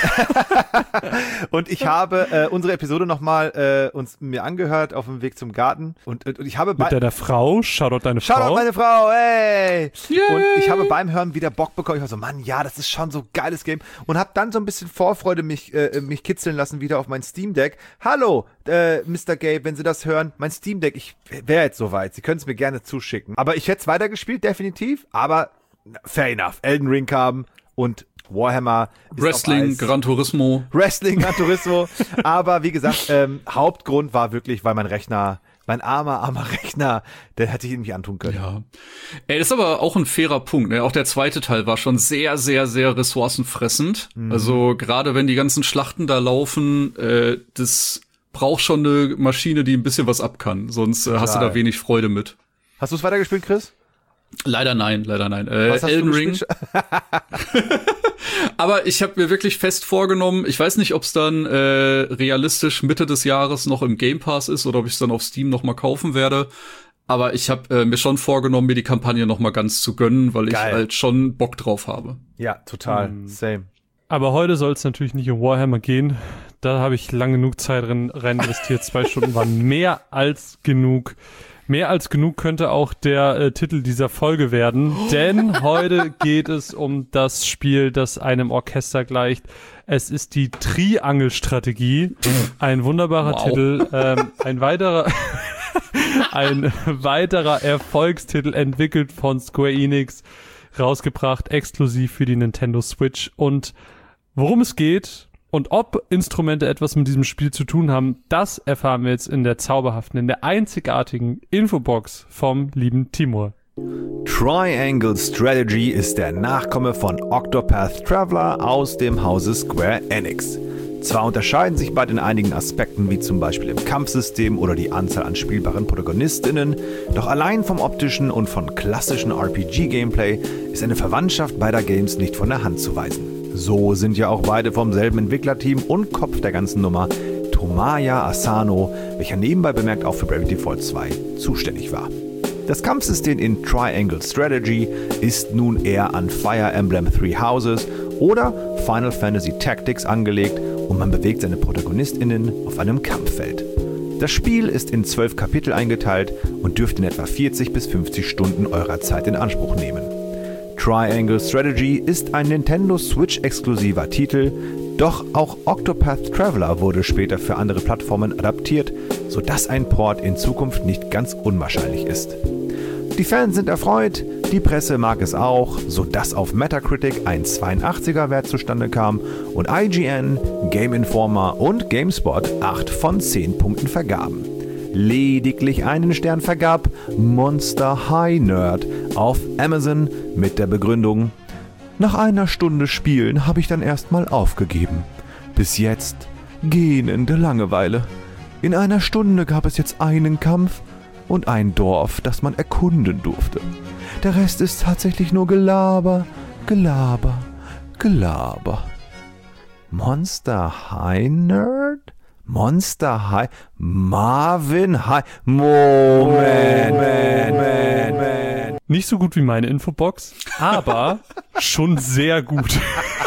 und ich habe äh, unsere Episode nochmal äh, uns mir angehört auf dem Weg zum Garten und, und ich habe bei Mit deiner Frau, Shoutout deine Shoutout Frau. meine Frau, ey! Yay. Und ich habe beim Hören wieder Bock bekommen. Ich war so, Mann, ja, das ist schon so ein geiles Game. Und habe dann so ein bisschen Vorfreude mich, äh, mich kitzeln lassen wieder auf mein Steam Deck. Hallo, äh, Mister Gabe, wenn Sie das hören, mein Steam Deck, ich wäre jetzt soweit. Sie können es mir gerne zuschicken. Aber ich hätte es weitergespielt, definitiv. Aber fair enough. Elden Ring kam und Warhammer ist Wrestling, Gran Turismo. Wrestling, Gran Turismo. Aber wie gesagt, ähm, Hauptgrund war wirklich, weil mein Rechner, mein armer, armer Rechner, der hätte ich ihn nicht antun können. Ja. Ey, das ist aber auch ein fairer Punkt. Ne? Auch der zweite Teil war schon sehr, sehr, sehr ressourcenfressend. Mhm. Also gerade wenn die ganzen Schlachten da laufen, äh, das braucht schon eine Maschine, die ein bisschen was ab kann. Sonst äh, hast du da wenig Freude mit. Hast du es weitergespielt, Chris? Leider nein, leider nein. Äh, Was hast Elden du Ring. Aber ich habe mir wirklich fest vorgenommen, ich weiß nicht, ob es dann äh, realistisch Mitte des Jahres noch im Game Pass ist oder ob ich es dann auf Steam noch mal kaufen werde. Aber ich habe äh, mir schon vorgenommen, mir die Kampagne noch mal ganz zu gönnen, weil Geil. ich halt schon Bock drauf habe. Ja, total. Mhm. Same. Aber heute soll es natürlich nicht um Warhammer gehen. Da habe ich lang genug Zeit rein, rein investiert. Zwei Stunden waren mehr als genug. Mehr als genug könnte auch der äh, Titel dieser Folge werden, denn heute geht es um das Spiel, das einem Orchester gleicht. Es ist die Triangelstrategie, ein wunderbarer wow. Titel, ähm, ein weiterer, ein weiterer Erfolgstitel, entwickelt von Square Enix, rausgebracht exklusiv für die Nintendo Switch. Und worum es geht, Und ob Instrumente etwas mit diesem Spiel zu tun haben, das erfahren wir jetzt in der zauberhaften, in der einzigartigen Infobox vom lieben Timur. Triangle Strategy ist der Nachkomme von Octopath Traveler aus dem Hause Square Enix. Zwar unterscheiden sich beide in einigen Aspekten, wie zum Beispiel im Kampfsystem oder die Anzahl an spielbaren ProtagonistInnen, doch allein vom optischen und von klassischen R P G-Gameplay ist eine Verwandtschaft beider Games nicht von der Hand zu weisen. So sind ja auch beide vom selben Entwicklerteam und Kopf der ganzen Nummer, Tomoya Asano, welcher nebenbei bemerkt auch für Bravely Default zwei zuständig war. Das Kampfsystem in Triangle Strategy ist nun eher an Fire Emblem Three Houses oder Final Fantasy Tactics angelegt und man bewegt seine ProtagonistInnen auf einem Kampffeld. Das Spiel ist in zwölf Kapitel eingeteilt und dürfte in etwa vierzig bis fünfzig Stunden eurer Zeit in Anspruch nehmen. Triangle Strategy ist ein Nintendo Switch-exklusiver Titel, doch auch Octopath Traveler wurde später für andere Plattformen adaptiert, sodass ein Port in Zukunft nicht ganz unwahrscheinlich ist. Die Fans sind erfreut, die Presse mag es auch, sodass auf Metacritic ein zweiundachtziger Wert zustande kam und I G N, Game Informer und GameSpot acht von zehn Punkten vergaben. Lediglich einen Stern vergab Monster High Nerd auf Amazon mit der Begründung: Nach einer Stunde Spielen habe ich dann erstmal aufgegeben. Bis jetzt gähnende Langeweile. In einer Stunde gab es jetzt einen Kampf und ein Dorf, das man erkunden durfte. Der Rest ist tatsächlich nur Gelaber, Gelaber, Gelaber. Monster High Nerd? Monster High? Marvin High? Moment, man, man, man. Nicht so gut wie meine Infobox, aber schon sehr gut.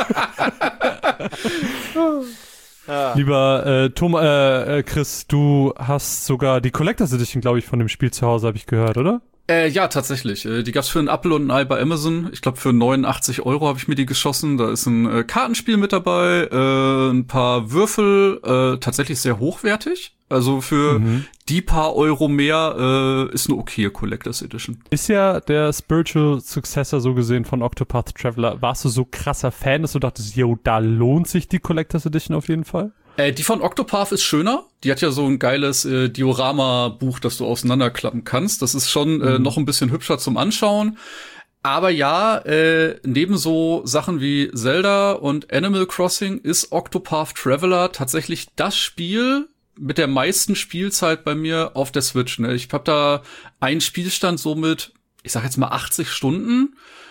Lieber äh, Tom, äh, Chris, du hast sogar die Collectors Edition, glaube ich, von dem Spiel zu Hause, habe ich gehört, oder? Äh, ja, tatsächlich. Äh, die gab's für einen Apfel und ein Ei bei Amazon. Ich glaube, für neunundachtzig Euro habe ich mir die geschossen. Da ist ein äh, Kartenspiel mit dabei, äh, ein paar Würfel, äh, tatsächlich sehr hochwertig. Also für mhm. die paar Euro mehr äh, ist eine okaye Collectors Edition. Ist ja der Spiritual Successor so gesehen von Octopath Traveler. Warst du so krasser Fan, dass du dachtest, yo, da lohnt sich die Collectors Edition auf jeden Fall? Äh, die von Octopath ist schöner. Die hat ja so ein geiles äh, Diorama-Buch, das du auseinanderklappen kannst. Das ist schon äh, mhm. noch ein bisschen hübscher zum Anschauen. Aber ja, äh, neben so Sachen wie Zelda und Animal Crossing ist Octopath Traveler tatsächlich das Spiel mit der meisten Spielzeit bei mir auf der Switch. Ne? Ich habe da einen Spielstand so mit, ich sag jetzt mal achtzig Stunden.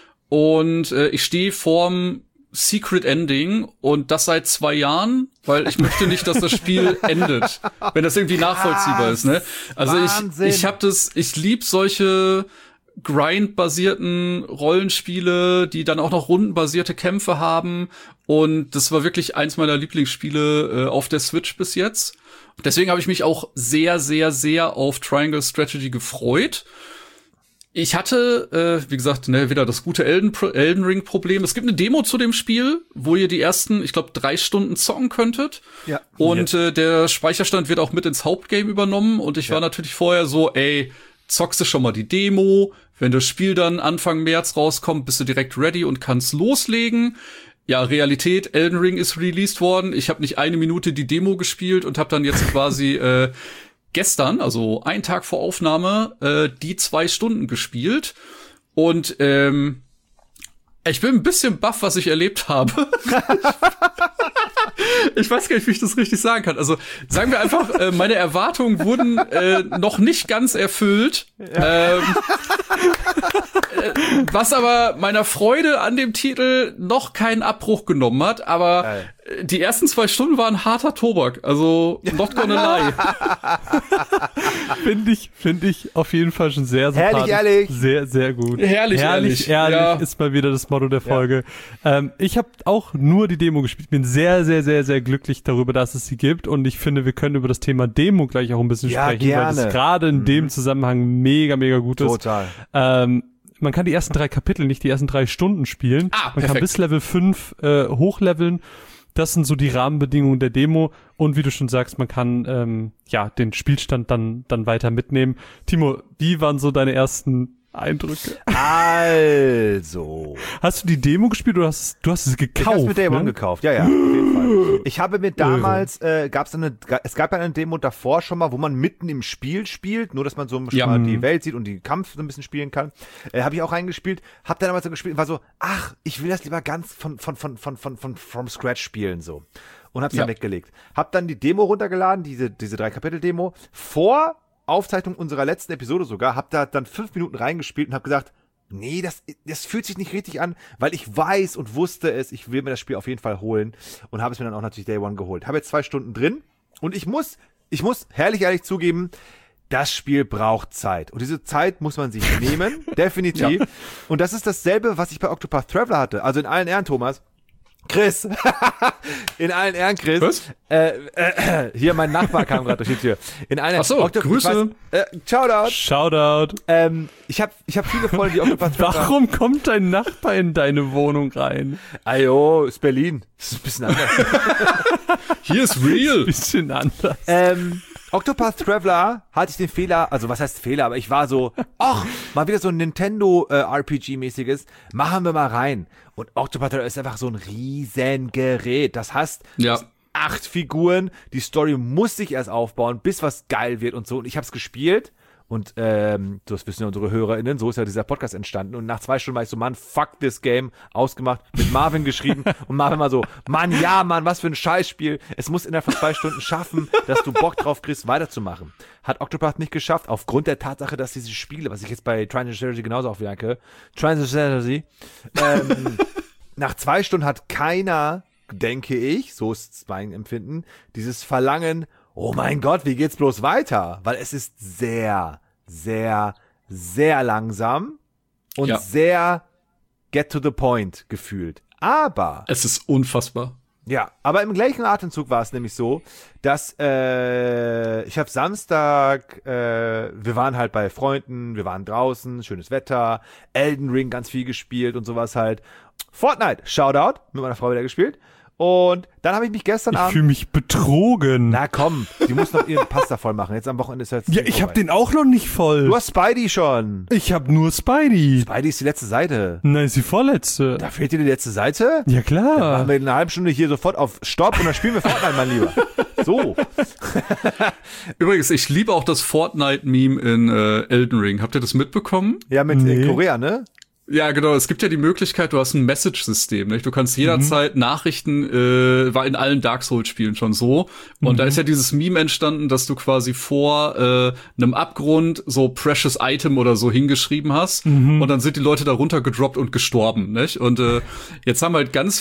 Und äh, ich stehe vorm Secret Ending und das seit zwei Jahren, weil ich möchte nicht, dass das Spiel endet, wenn das irgendwie nachvollziehbar ist, ne? Also Wahnsinn. ich ich habe das, ich lieb solche Grind-basierten Rollenspiele, die dann auch noch rundenbasierte Kämpfe haben und das war wirklich eins meiner Lieblingsspiele äh, auf der Switch bis jetzt. Deswegen habe ich mich auch sehr, sehr, sehr auf Triangle Strategy gefreut. Ich hatte, äh, wie gesagt, ne, wieder das gute Elden, Elden Ring-Problem. Es gibt eine Demo zu dem Spiel, wo ihr die ersten, ich glaube, drei Stunden zocken könntet. Ja. Und ja. Äh, der Speicherstand wird auch mit ins Hauptgame übernommen. Und ich ja. war natürlich vorher so, ey, zockst du schon mal die Demo. Wenn das Spiel dann Anfang März rauskommt, bist du direkt ready und kannst loslegen. Ja, Realität, Elden Ring ist released worden. Ich habe nicht eine Minute die Demo gespielt und habe dann jetzt quasi äh, gestern, also einen Tag vor Aufnahme, äh, die zwei Stunden gespielt. Und ähm, ich bin ein bisschen baff, was ich erlebt habe. Ich weiß gar nicht, wie ich das richtig sagen kann. Also sagen wir einfach, äh, meine Erwartungen wurden äh, noch nicht ganz erfüllt. Ja. Ähm, äh, was aber meiner Freude an dem Titel noch keinen Abbruch genommen hat. Aber Geil. Die ersten zwei Stunden waren harter Tobak. Also not gonna lie. Finde ich, finde ich auf jeden Fall schon sehr sympathisch. Herrlich, ehrlich. Sehr, sehr gut. Herrlich, Herrlich, ehrlich. ehrlich Ja. ist mal wieder das Motto der Folge. Ja. Ähm, ich habe auch nur die Demo gespielt. Bin sehr, sehr, sehr, sehr glücklich darüber, dass es sie gibt. Und ich finde, wir können über das Thema Demo gleich auch ein bisschen ja, sprechen, gerne. weil das gerade in mhm. dem Zusammenhang mega, mega gut ist. Total. Ähm, man kann die ersten drei Kapitel, nicht die ersten drei Stunden spielen. Ah, man perfekt. kann bis Level fünf äh, hochleveln. Das sind so die Rahmenbedingungen der Demo. Und wie du schon sagst, man kann ähm, ja den Spielstand dann dann weiter mitnehmen. Timo, wie waren so deine ersten Eindrücke? Also. Hast du die Demo gespielt oder hast du hast es gekauft? Ich hab's mit Day One ne? gekauft, ja, ja, auf jeden Fall. Ich habe mir damals, äh, gab's eine, es gab ja eine Demo davor schon mal, wo man mitten im Spiel spielt, nur dass man so schon Ja. mal die Welt sieht und die Kampf so ein bisschen spielen kann. Äh, habe ich auch reingespielt, hab dann damals so gespielt, war so, ach, ich will das lieber ganz von, von, von, von, von, von from scratch spielen, so. Und hab's Ja. dann weggelegt. Hab dann die Demo runtergeladen, diese, diese drei Kapitel-Demo, vor Aufzeichnung unserer letzten Episode sogar, hab da dann fünf Minuten reingespielt und hab gesagt, nee, das, das fühlt sich nicht richtig an, weil ich weiß und wusste es, ich will mir das Spiel auf jeden Fall holen und habe es mir dann auch natürlich Day One geholt. Habe jetzt zwei Stunden drin und ich muss, ich muss herrlich ehrlich zugeben, das Spiel braucht Zeit. Und diese Zeit muss man sich nehmen, definitiv. Ja. Und das ist dasselbe, was ich bei Octopath Traveler hatte. Also in allen Ehren, Thomas. Chris, in allen Ehren, Chris. Was? Äh, äh, hier, mein Nachbar kam gerade durch die Tür. In allen Ach so, Octop- Grüße. Ich weiß, äh, Shoutout. Shoutout. Ähm, ich habe ich hab viele Freunde, die Octopath Traveler. Warum kommt dein Nachbar in deine Wohnung rein? Ajo, ist Berlin. Das ist ein bisschen anders. Hier ist real. Bisschen anders. ähm, Octopath Traveler hatte ich den Fehler, also was heißt Fehler, aber ich war so, ach, mal wieder so ein Nintendo äh, R P G-mäßiges, machen wir mal rein. Und Octopath Traveler ist einfach so ein riesen Gerät. Das heißt, Ja. acht Figuren, die Story muss sich erst aufbauen, bis was geil wird und so. Und ich hab's gespielt und ähm, das wissen ja unsere HörerInnen, so ist ja dieser Podcast entstanden. Und nach zwei Stunden war ich so, Mann, fuck this game, ausgemacht, mit Marvin geschrieben und Marvin war so, Mann, ja, Mann, was für ein Scheißspiel. Es muss innerhalb von zwei Stunden schaffen, dass du Bock drauf kriegst, weiterzumachen. Hat Octopath nicht geschafft, aufgrund der Tatsache, dass diese Spiele, was ich jetzt bei Triangle Strategy genauso auch merke, Triangle Strategy, ähm, nach zwei Stunden hat keiner, denke ich, so ist mein Empfinden, dieses Verlangen, oh mein Gott, wie geht's bloß weiter? Weil es ist sehr, sehr, sehr langsam und Ja. sehr get to the point gefühlt. Aber, Es ist unfassbar. ja, aber im gleichen Atemzug war es nämlich so, dass äh, ich habe Samstag, äh, wir waren halt bei Freunden, wir waren draußen, schönes Wetter, Elden Ring ganz viel gespielt und sowas halt. Fortnite, Shoutout, mit meiner Frau wieder gespielt. Und dann habe ich mich gestern Ich Abend... fühle mich betrogen. Na komm, die muss noch ihren Pasta voll machen. Jetzt am Wochenende ist jetzt... ja, ich habe den auch noch nicht voll. Du hast Spidey schon. Ich habe nur Spidey. Spidey ist die letzte Seite. Nein, ist die vorletzte. Da fehlt dir die letzte Seite? Ja, Machen klar. wir in einer halben Stunde hier sofort auf Stopp und dann spielen wir Fortnite, mein Lieber. So. Übrigens, ich liebe auch das Fortnite-Meme in äh, Elden Ring. Habt ihr das mitbekommen? Ja, mit Nee. äh, Korea, ne? Ja, genau. Es gibt ja die Möglichkeit, du hast ein Message-System. Nicht? Du kannst jederzeit Nachrichten, äh, war in allen Dark Souls-Spielen schon so. Und da ist ja dieses Meme entstanden, dass du quasi vor äh, einem Abgrund so Precious Item oder so hingeschrieben hast. Und dann sind die Leute da runtergedroppt und gestorben. Nicht? Und äh, jetzt haben halt ganz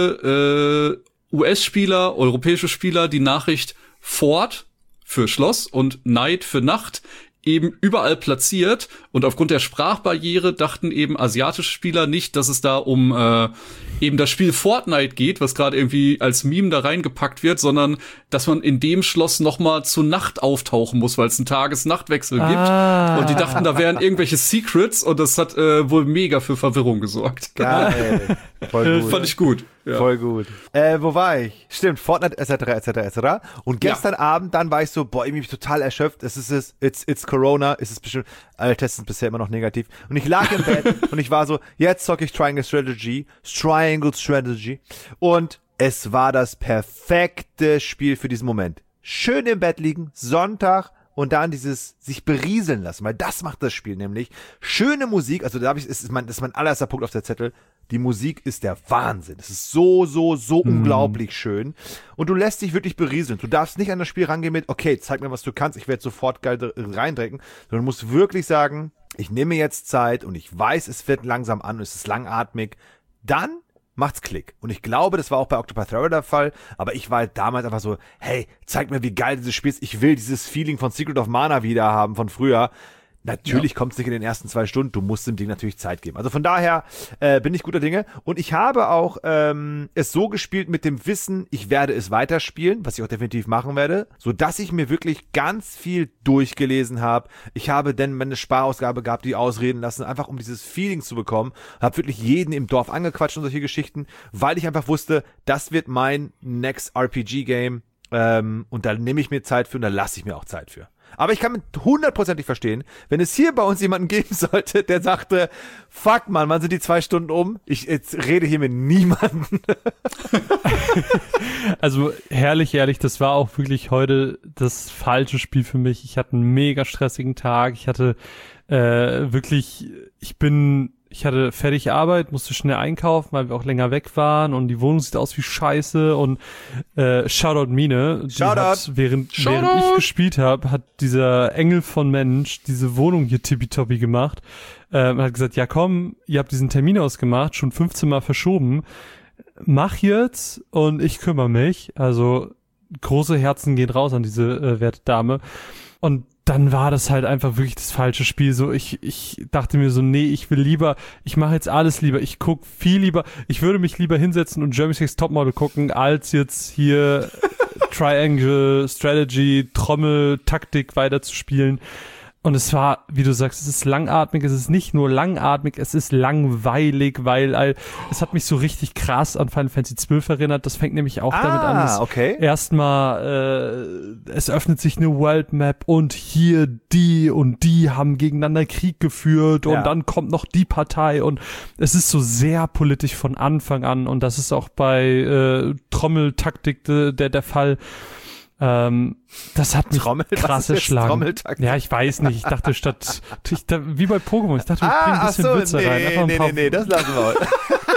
viele äh, U S-Spieler, europäische Spieler die Nachricht Fort für Schloss und Night für Nacht eben überall platziert, und aufgrund der Sprachbarriere dachten eben asiatische Spieler nicht, dass es da um äh, eben das Spiel Fortnite geht, was gerade irgendwie als Meme da reingepackt wird, sondern dass man in dem Schloss noch mal zur Nacht auftauchen muss, weil es einen Tages-Nacht-Wechsel Ah. gibt. Und die dachten, da wären irgendwelche Secrets, und das hat äh, wohl mega für Verwirrung gesorgt. Geil. Voll gut. Fand ich gut. Ja. Voll gut. Äh, wo war ich? Stimmt, Fortnite, et cetera, et cetera, et cetera. Und gestern Abend dann war ich so, boah, irgendwie bin ich total erschöpft. Es ist es, it's, it's Corona, es ist bestimmt, alle Tests sind bisher immer noch negativ. Und ich lag im Bett und ich war so, jetzt zocke ich Triangle Strategy, Triangle Strategy. Und es war das perfekte Spiel für diesen Moment. Schön im Bett liegen, Sonntag, und dann dieses sich berieseln lassen, weil das macht das Spiel nämlich. Schöne Musik, also da habe ich, ist mein, das ist mein allererster Punkt auf der Zettel. Die Musik ist der Wahnsinn. Es ist so, so, so Mhm. unglaublich schön. Und du lässt dich wirklich berieseln. Du darfst nicht an das Spiel rangehen mit, okay, zeig mir, was du kannst, ich werde sofort geil dr- reindrecken, sondern du musst wirklich sagen, ich nehme mir jetzt Zeit und ich weiß, es wird langsam an und es ist langatmig. Dann macht's Klick. Und ich glaube, das war auch bei Octopath Traveler der Fall, aber ich war halt damals einfach so, hey, zeig mir, wie geil dieses Spiel ist. Ich will dieses Feeling von Secret of Mana wieder haben von früher. Natürlich ja. kommt es nicht in den ersten zwei Stunden, du musst dem Ding natürlich Zeit geben. Also von daher äh, bin ich guter Dinge. Und ich habe auch ähm, es so gespielt mit dem Wissen, ich werde es weiterspielen, was ich auch definitiv machen werde, sodass ich mir wirklich ganz viel durchgelesen habe. Ich habe denn meine Sparausgabe gehabt, die ausreden lassen, einfach um dieses Feeling zu bekommen. Habe wirklich jeden im Dorf angequatscht und solche Geschichten, weil ich einfach wusste, das wird mein Next R P G-Game. Ähm, und da nehme ich mir Zeit für und da lasse ich mir auch Zeit für. Aber ich kann mit hundertprozentig verstehen, wenn es hier bei uns jemanden geben sollte, der sagte, fuck man, wann sind die zwei Stunden um? Ich jetzt rede hier mit niemandem. Also herrlich, ehrlich, das war auch wirklich heute das falsche Spiel für mich. Ich hatte einen mega stressigen Tag. Ich hatte äh, wirklich, ich bin, ich hatte fertig Arbeit, musste schnell einkaufen, weil wir auch länger weg waren und die Wohnung sieht aus wie Scheiße und äh, Shoutout Mine, die Shoutout. hat, während, Shoutout. während ich gespielt habe, hat dieser Engel von Mensch diese Wohnung hier tippitoppi gemacht. Ähm, hat gesagt, ja komm, ihr habt diesen Termin ausgemacht, schon fünfzehn Mal verschoben. Mach jetzt und ich kümmere mich. Also große Herzen gehen raus an diese äh, werte Dame. Und dann war das halt einfach wirklich das falsche Spiel. So, ich, ich dachte mir so, nee, ich will lieber, ich mache jetzt alles lieber. Ich guck viel lieber, ich würde mich lieber hinsetzen und Jeremy's Next Topmodel gucken, als jetzt hier Triangle, Strategy, Trommel, Taktik weiterzuspielen. Und es war, wie du sagst, es ist langatmig, es ist nicht nur langatmig, es ist langweilig, weil all, es hat mich so richtig krass an Final Fantasy zwölf erinnert. Das fängt nämlich auch Ah, damit an, dass okay. erstmal äh, es öffnet sich eine World Map und hier die und die haben gegeneinander Krieg geführt und Ja. dann kommt noch die Partei und es ist so sehr politisch von Anfang an und das ist auch bei äh, Trommeltaktik de, der der Fall. Ähm, das hat mich Trommel? Was krass ist jetzt erschlagen. Trommeltaktik? Ja, ich weiß nicht. Ich dachte statt, ich, da, wie bei Pokémon, ich dachte, ich bring ein Ah, ach bisschen so, Witze nee, rein. Einfach ein nee, paar- nee, nee, das lassen wir heute.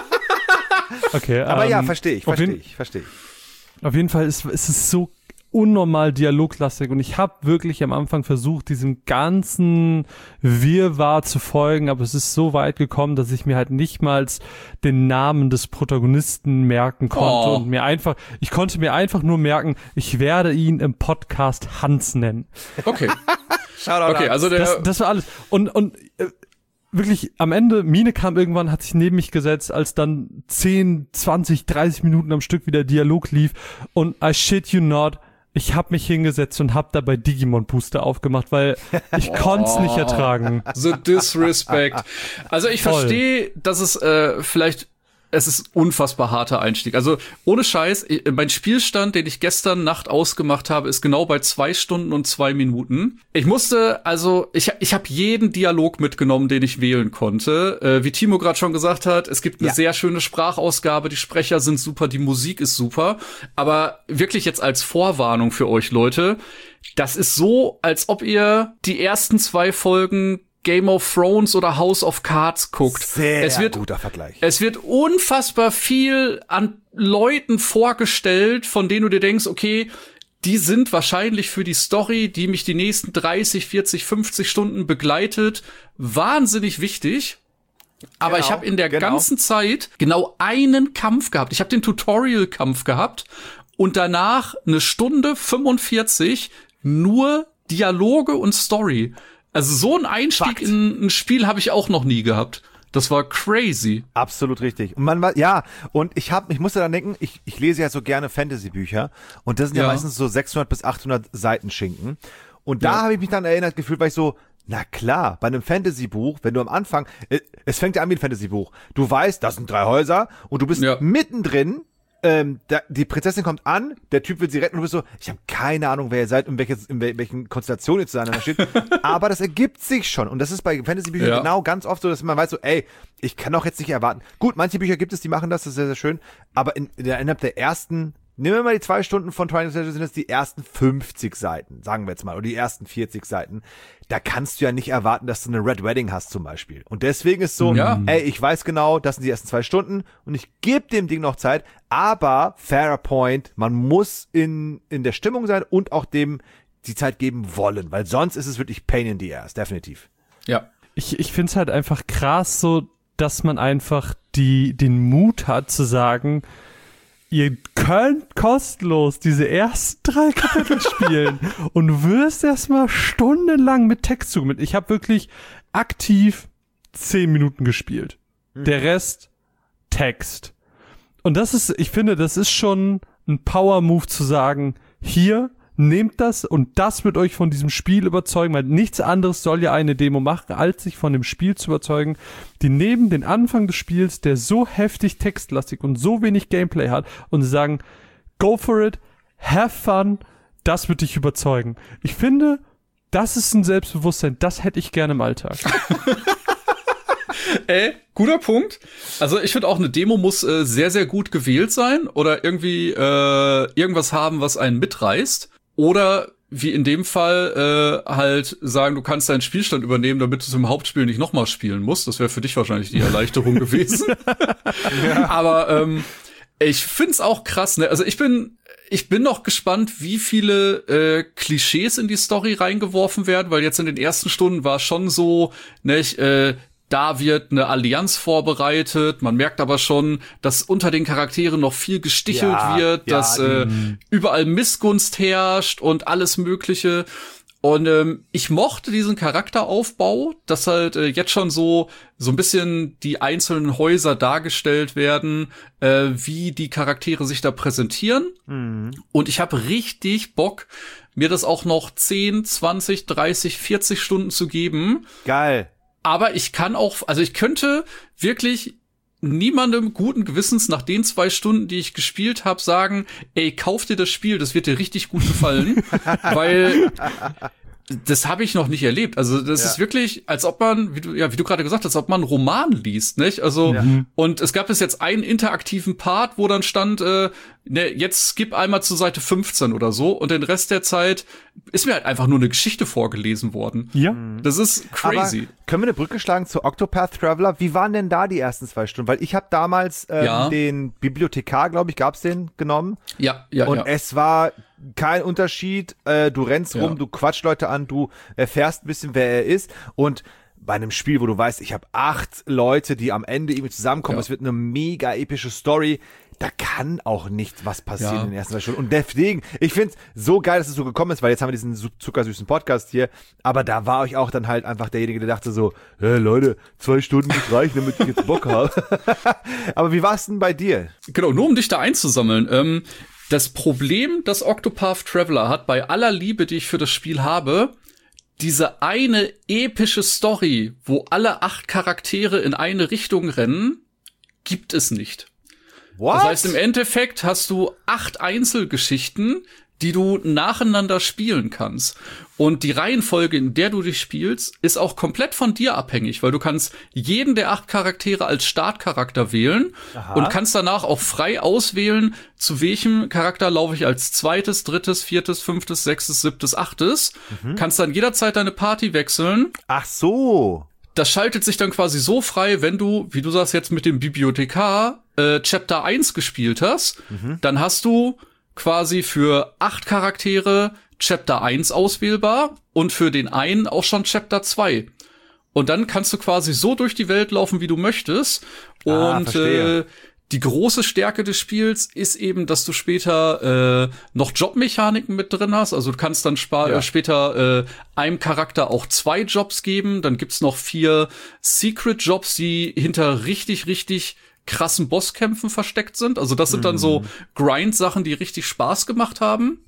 Okay, Aber ähm, ja, verstehe ich, auf verstehe jeden- ich, verstehe ich. Auf jeden Fall ist, ist es so unnormal dialoglastig und ich habe wirklich am Anfang versucht, diesem ganzen Wirrwarr zu folgen, aber es ist so weit gekommen, dass ich mir halt nicht mal den Namen des Protagonisten merken konnte Oh. und mir einfach, ich konnte mir einfach nur merken, ich werde ihn im Podcast Hans nennen. Okay. Shoutout Okay, an. also der. Das, das war alles. Und, und äh, wirklich am Ende, Mine kam irgendwann, hat sich neben mich gesetzt, als dann zehn, zwanzig, dreißig Minuten am Stück wieder Dialog lief und I shit you not, ich hab mich hingesetzt und hab dabei Digimon Booster aufgemacht, weil ich konnte es nicht ertragen. The Disrespect. Also ich Voll. verstehe, dass es äh, vielleicht, es ist unfassbar harter Einstieg. Also ohne Scheiß, ich, mein Spielstand, den ich gestern Nacht ausgemacht habe, ist genau bei zwei Stunden und zwei Minuten. Ich musste, also ich, ich habe jeden Dialog mitgenommen, den ich wählen konnte. Äh, wie Timo gerade schon gesagt hat, es gibt eine Ja. sehr schöne Sprachausgabe, die Sprecher sind super, die Musik ist super. Aber wirklich jetzt als Vorwarnung für euch Leute, das ist so, als ob ihr die ersten zwei Folgen Game of Thrones oder House of Cards guckt. Sehr es wird, guter Vergleich. Es wird unfassbar viel an Leuten vorgestellt, von denen du dir denkst, okay, die sind wahrscheinlich für die Story, die mich die nächsten dreißig, vierzig, fünfzig Stunden begleitet, wahnsinnig wichtig. Aber Genau, ich habe in der genau. ganzen Zeit genau einen Kampf gehabt. Ich habe den Tutorial-Kampf gehabt und danach eine Stunde fünfundvierzig nur Dialoge und Story. Also so ein Einstieg Fakt. in ein Spiel habe ich auch noch nie gehabt. Das war crazy. Absolut richtig. Und man war, ja, und ich hab, ich musste dann denken, ich, ich lese ja so gerne Fantasy-Bücher und das sind ja, Ja. meistens so sechshundert bis achthundert Seiten Schinken. Und da Ja. habe ich mich dann erinnert gefühlt, weil ich so, na klar, bei einem Fantasy-Buch, wenn du am Anfang, äh, es fängt ja an wie ein Fantasy-Buch. Du weißt, das sind drei Häuser und du bist Ja. mittendrin. Ähm, da, die Prinzessin kommt an, der Typ will sie retten und du bist so, ich habe keine Ahnung, wer ihr seid und welches, in wel, welchen Konstellationen ihr zueinander steht. Aber das ergibt sich schon. Und das ist bei Fantasy-Büchern Ja. genau ganz oft so, dass man weiß so, ey, ich kann doch jetzt nicht erwarten. Gut, manche Bücher gibt es, die machen das, das ist sehr, sehr schön. Aber in, in der, innerhalb der ersten, nehmen wir mal die zwei Stunden von Triangle Strategy, sind es die ersten fünfzig Seiten, sagen wir jetzt mal, oder die ersten vierzig Seiten. Da kannst du ja nicht erwarten, dass du eine Red Wedding hast zum Beispiel. Und deswegen ist so, Ja. ey, ich weiß genau, das sind die ersten zwei Stunden und ich gebe dem Ding noch Zeit, aber fairer Point, man muss in, in der Stimmung sein und auch dem die Zeit geben wollen, weil sonst ist es wirklich Pain in the Ass, definitiv. Ja. Ich, ich finde es halt einfach krass so, dass man einfach die, den Mut hat zu sagen, ihr könnt kostenlos diese ersten drei Kapitel spielen und du wirst erstmal stundenlang mit Text zugemeldet. Ich habe wirklich aktiv zehn Minuten gespielt. Der Rest Text. Und das ist, ich finde, das ist schon ein Power-Move zu sagen, hier, nehmt das und das wird euch von diesem Spiel überzeugen, weil nichts anderes soll ja eine Demo machen, als sich von dem Spiel zu überzeugen, die neben den Anfang des Spiels, der so heftig textlastig und so wenig Gameplay hat, und sie sagen, go for it, have fun, das wird dich überzeugen. Ich finde, das ist ein Selbstbewusstsein, das hätte ich gerne im Alltag. Ey, guter Punkt. Also ich finde auch, eine Demo muss äh, sehr, sehr gut gewählt sein oder irgendwie äh, irgendwas haben, was einen mitreißt. Oder wie in dem Fall äh, halt sagen, du kannst deinen Spielstand übernehmen, damit du es im Hauptspiel nicht nochmal spielen musst. Das wäre für dich wahrscheinlich die Erleichterung gewesen. Ja. Aber ähm, ich find's auch krass, ne? Also ich bin ich bin noch gespannt, wie viele äh, Klischees in die Story reingeworfen werden, weil jetzt in den ersten Stunden war es schon so, ne, ich, äh, da wird eine Allianz vorbereitet. Man merkt aber schon, dass unter den Charakteren noch viel gestichelt ja, wird, ja, dass äh, überall Missgunst herrscht und alles Mögliche. Und ähm, ich mochte diesen Charakteraufbau, dass halt äh, jetzt schon so so ein bisschen die einzelnen Häuser dargestellt werden, äh, wie die Charaktere sich da präsentieren. Mhm. Und ich habe richtig Bock, mir das auch noch zehn, zwanzig, dreißig, vierzig Stunden zu geben. Geil. Aber ich kann auch, also ich könnte wirklich niemandem guten Gewissens nach den zwei Stunden, die ich gespielt habe, sagen, ey, kauf dir das Spiel, das wird dir richtig gut gefallen, weil das habe ich noch nicht erlebt. Also das ja. ist wirklich, als ob man, wie du, ja, wie du gerade gesagt hast, als ob man einen Roman liest, nicht? Also ja. und es gab bis jetzt einen interaktiven Part, wo dann stand, äh, ne, jetzt skip einmal zur Seite fünfzehn oder so und den Rest der Zeit ist mir halt einfach nur eine Geschichte vorgelesen worden. Ja. Das ist crazy. Aber können wir eine Brücke schlagen zu Octopath Traveler? Wie waren denn da die ersten zwei Stunden? Weil ich habe damals ähm, ja. den Bibliothekar, glaube ich, gab's den genommen. Ja, ja, Und ja. es war kein Unterschied. Äh, du rennst rum, ja. du quatscht Leute an, du erfährst ein bisschen, wer er ist. Und bei einem Spiel, wo du weißt, ich habe acht Leute, die am Ende irgendwie zusammenkommen, ja. es wird eine mega epische Story, da kann auch nicht was passieren ja. in den ersten zwei Stunden. Und deswegen, ich find's so geil, dass es so gekommen ist, weil jetzt haben wir diesen zuckersüßen Podcast hier, aber da war ich auch dann halt einfach derjenige, der dachte so, hey Leute, zwei Stunden nicht reichen, damit ich jetzt Bock habe. Aber wie war's denn bei dir? Genau, nur um dich da einzusammeln. Ähm, das Problem, das Octopath Traveler hat, bei aller Liebe, die ich für das Spiel habe, diese eine epische Story, wo alle acht Charaktere in eine Richtung rennen, gibt es nicht. What? Das heißt, im Endeffekt hast du acht Einzelgeschichten, die du nacheinander spielen kannst. Und die Reihenfolge, in der du dich spielst, ist auch komplett von dir abhängig, weil du kannst jeden der acht Charaktere als Startcharakter wählen Aha. und kannst danach auch frei auswählen, zu welchem Charakter laufe ich als zweites, drittes, viertes, fünftes, sechstes, siebtes, achtes. Mhm. Kannst dann jederzeit deine Party wechseln. Ach so. Das schaltet sich dann quasi so frei, wenn du, wie du sagst, jetzt mit dem Bibliothekar äh, Chapter eins gespielt hast, mhm. dann hast du quasi für acht Charaktere Chapter eins auswählbar und für den einen auch schon Chapter zwei. Und dann kannst du quasi so durch die Welt laufen, wie du möchtest. Ah, und verstehe. äh, die große Stärke des Spiels ist eben, dass du später äh, noch Jobmechaniken mit drin hast. Also du kannst dann spa- ja. äh, später äh, einem Charakter auch zwei Jobs geben. Dann gibt's noch vier Secret-Jobs, die hinter richtig, richtig krassen Bosskämpfen versteckt sind. Also das sind dann so Grind-Sachen, die richtig Spaß gemacht haben.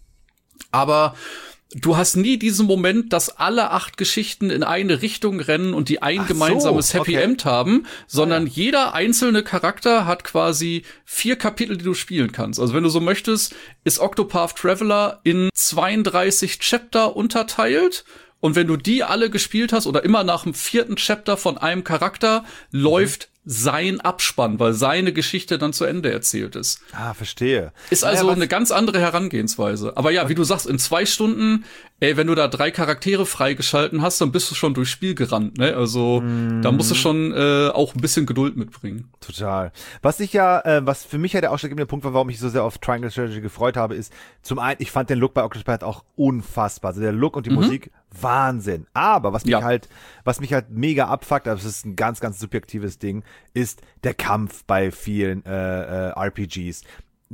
Aber du hast nie diesen Moment, dass alle acht Geschichten in eine Richtung rennen und die ein Ach gemeinsames so, Happy okay. End haben, sondern ah, ja. jeder einzelne Charakter hat quasi vier Kapitel, die du spielen kannst. Also wenn du so möchtest, ist Octopath Traveler in zweiunddreißig Chapter unterteilt. Und wenn du die alle gespielt hast oder immer nach dem vierten Chapter von einem Charakter, mhm. läuft sein Abspann, weil seine Geschichte dann zu Ende erzählt ist. Ah, verstehe. Ist also naja, eine ganz andere Herangehensweise. Aber ja, wie du sagst, in zwei Stunden, ey, wenn du da drei Charaktere freigeschalten hast, dann bist du schon durchs Spiel gerannt, ne? Also mm. da musst du schon äh, auch ein bisschen Geduld mitbringen. Total. Was ich ja, äh, was für mich ja der ausschlaggebende Punkt war, warum ich so sehr auf Triangle Strategy gefreut habe, ist zum einen, ich fand den Look bei Octopath auch unfassbar. Also der Look und die mhm. Musik, Wahnsinn. Aber was mich ja. halt, was mich halt mega abfuckt, aber es ist ein ganz, ganz subjektives Ding, ist der Kampf bei vielen äh, äh, R P Gs.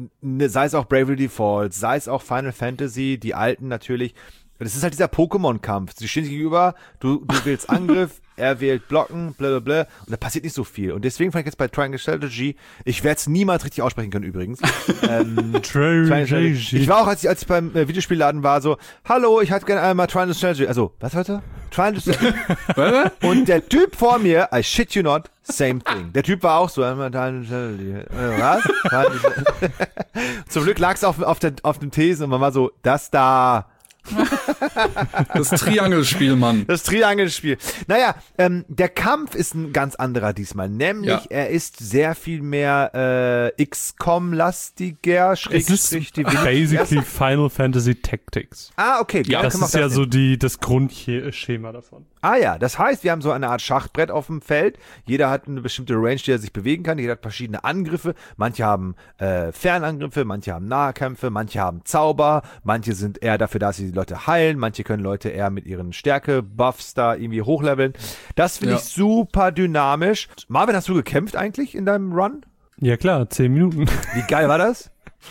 N- sei es auch Bravely Default, sei es auch Final Fantasy, die alten natürlich. Das ist halt dieser Pokémon-Kampf. Sie stehen sich gegenüber, du, du wählst Angriff, er wählt Blocken, blablabla, und da passiert nicht so viel. Und deswegen fand ich jetzt bei Triangle Strategy, ich werde es niemals richtig aussprechen können übrigens. ähm, Triangle Strategy. Ich war auch, als ich, als ich beim äh, Videospielladen war, so, hallo, ich hätte gerne einmal Triangle Strategy. Also, was heute? Triangle Strategy. Und der Typ vor mir, I shit you not, same thing. Der Typ war auch so, einmal Triangle Strategy. Was? Zum Glück lag es auf, auf, der, auf dem Thesen und man war so, das da Das Triangelspiel, Mann. Das Triangelspiel. Naja, ähm, der Kampf ist ein ganz anderer diesmal. Nämlich, Ja. er ist sehr viel mehr äh, X COM-lastiger. Es ist Schrägstrich die basically Final Fantasy Tactics. Ah, okay. Ja, dann Das können wir ist auf ja so die, das Grundschema davon. Ah ja, das heißt, wir haben so eine Art Schachbrett auf dem Feld. Jeder hat eine bestimmte Range, die er sich bewegen kann. Jeder hat verschiedene Angriffe. Manche haben äh, Fernangriffe, manche haben Nahkämpfe, manche haben Zauber, manche sind eher dafür da, dass sie die Leute heilen, manche können Leute eher mit ihren Stärke-Buffs da irgendwie hochleveln. Das finde Ja. ich super dynamisch. Marvin, hast du gekämpft eigentlich in deinem Run? Ja klar, zehn Minuten. Wie geil war das?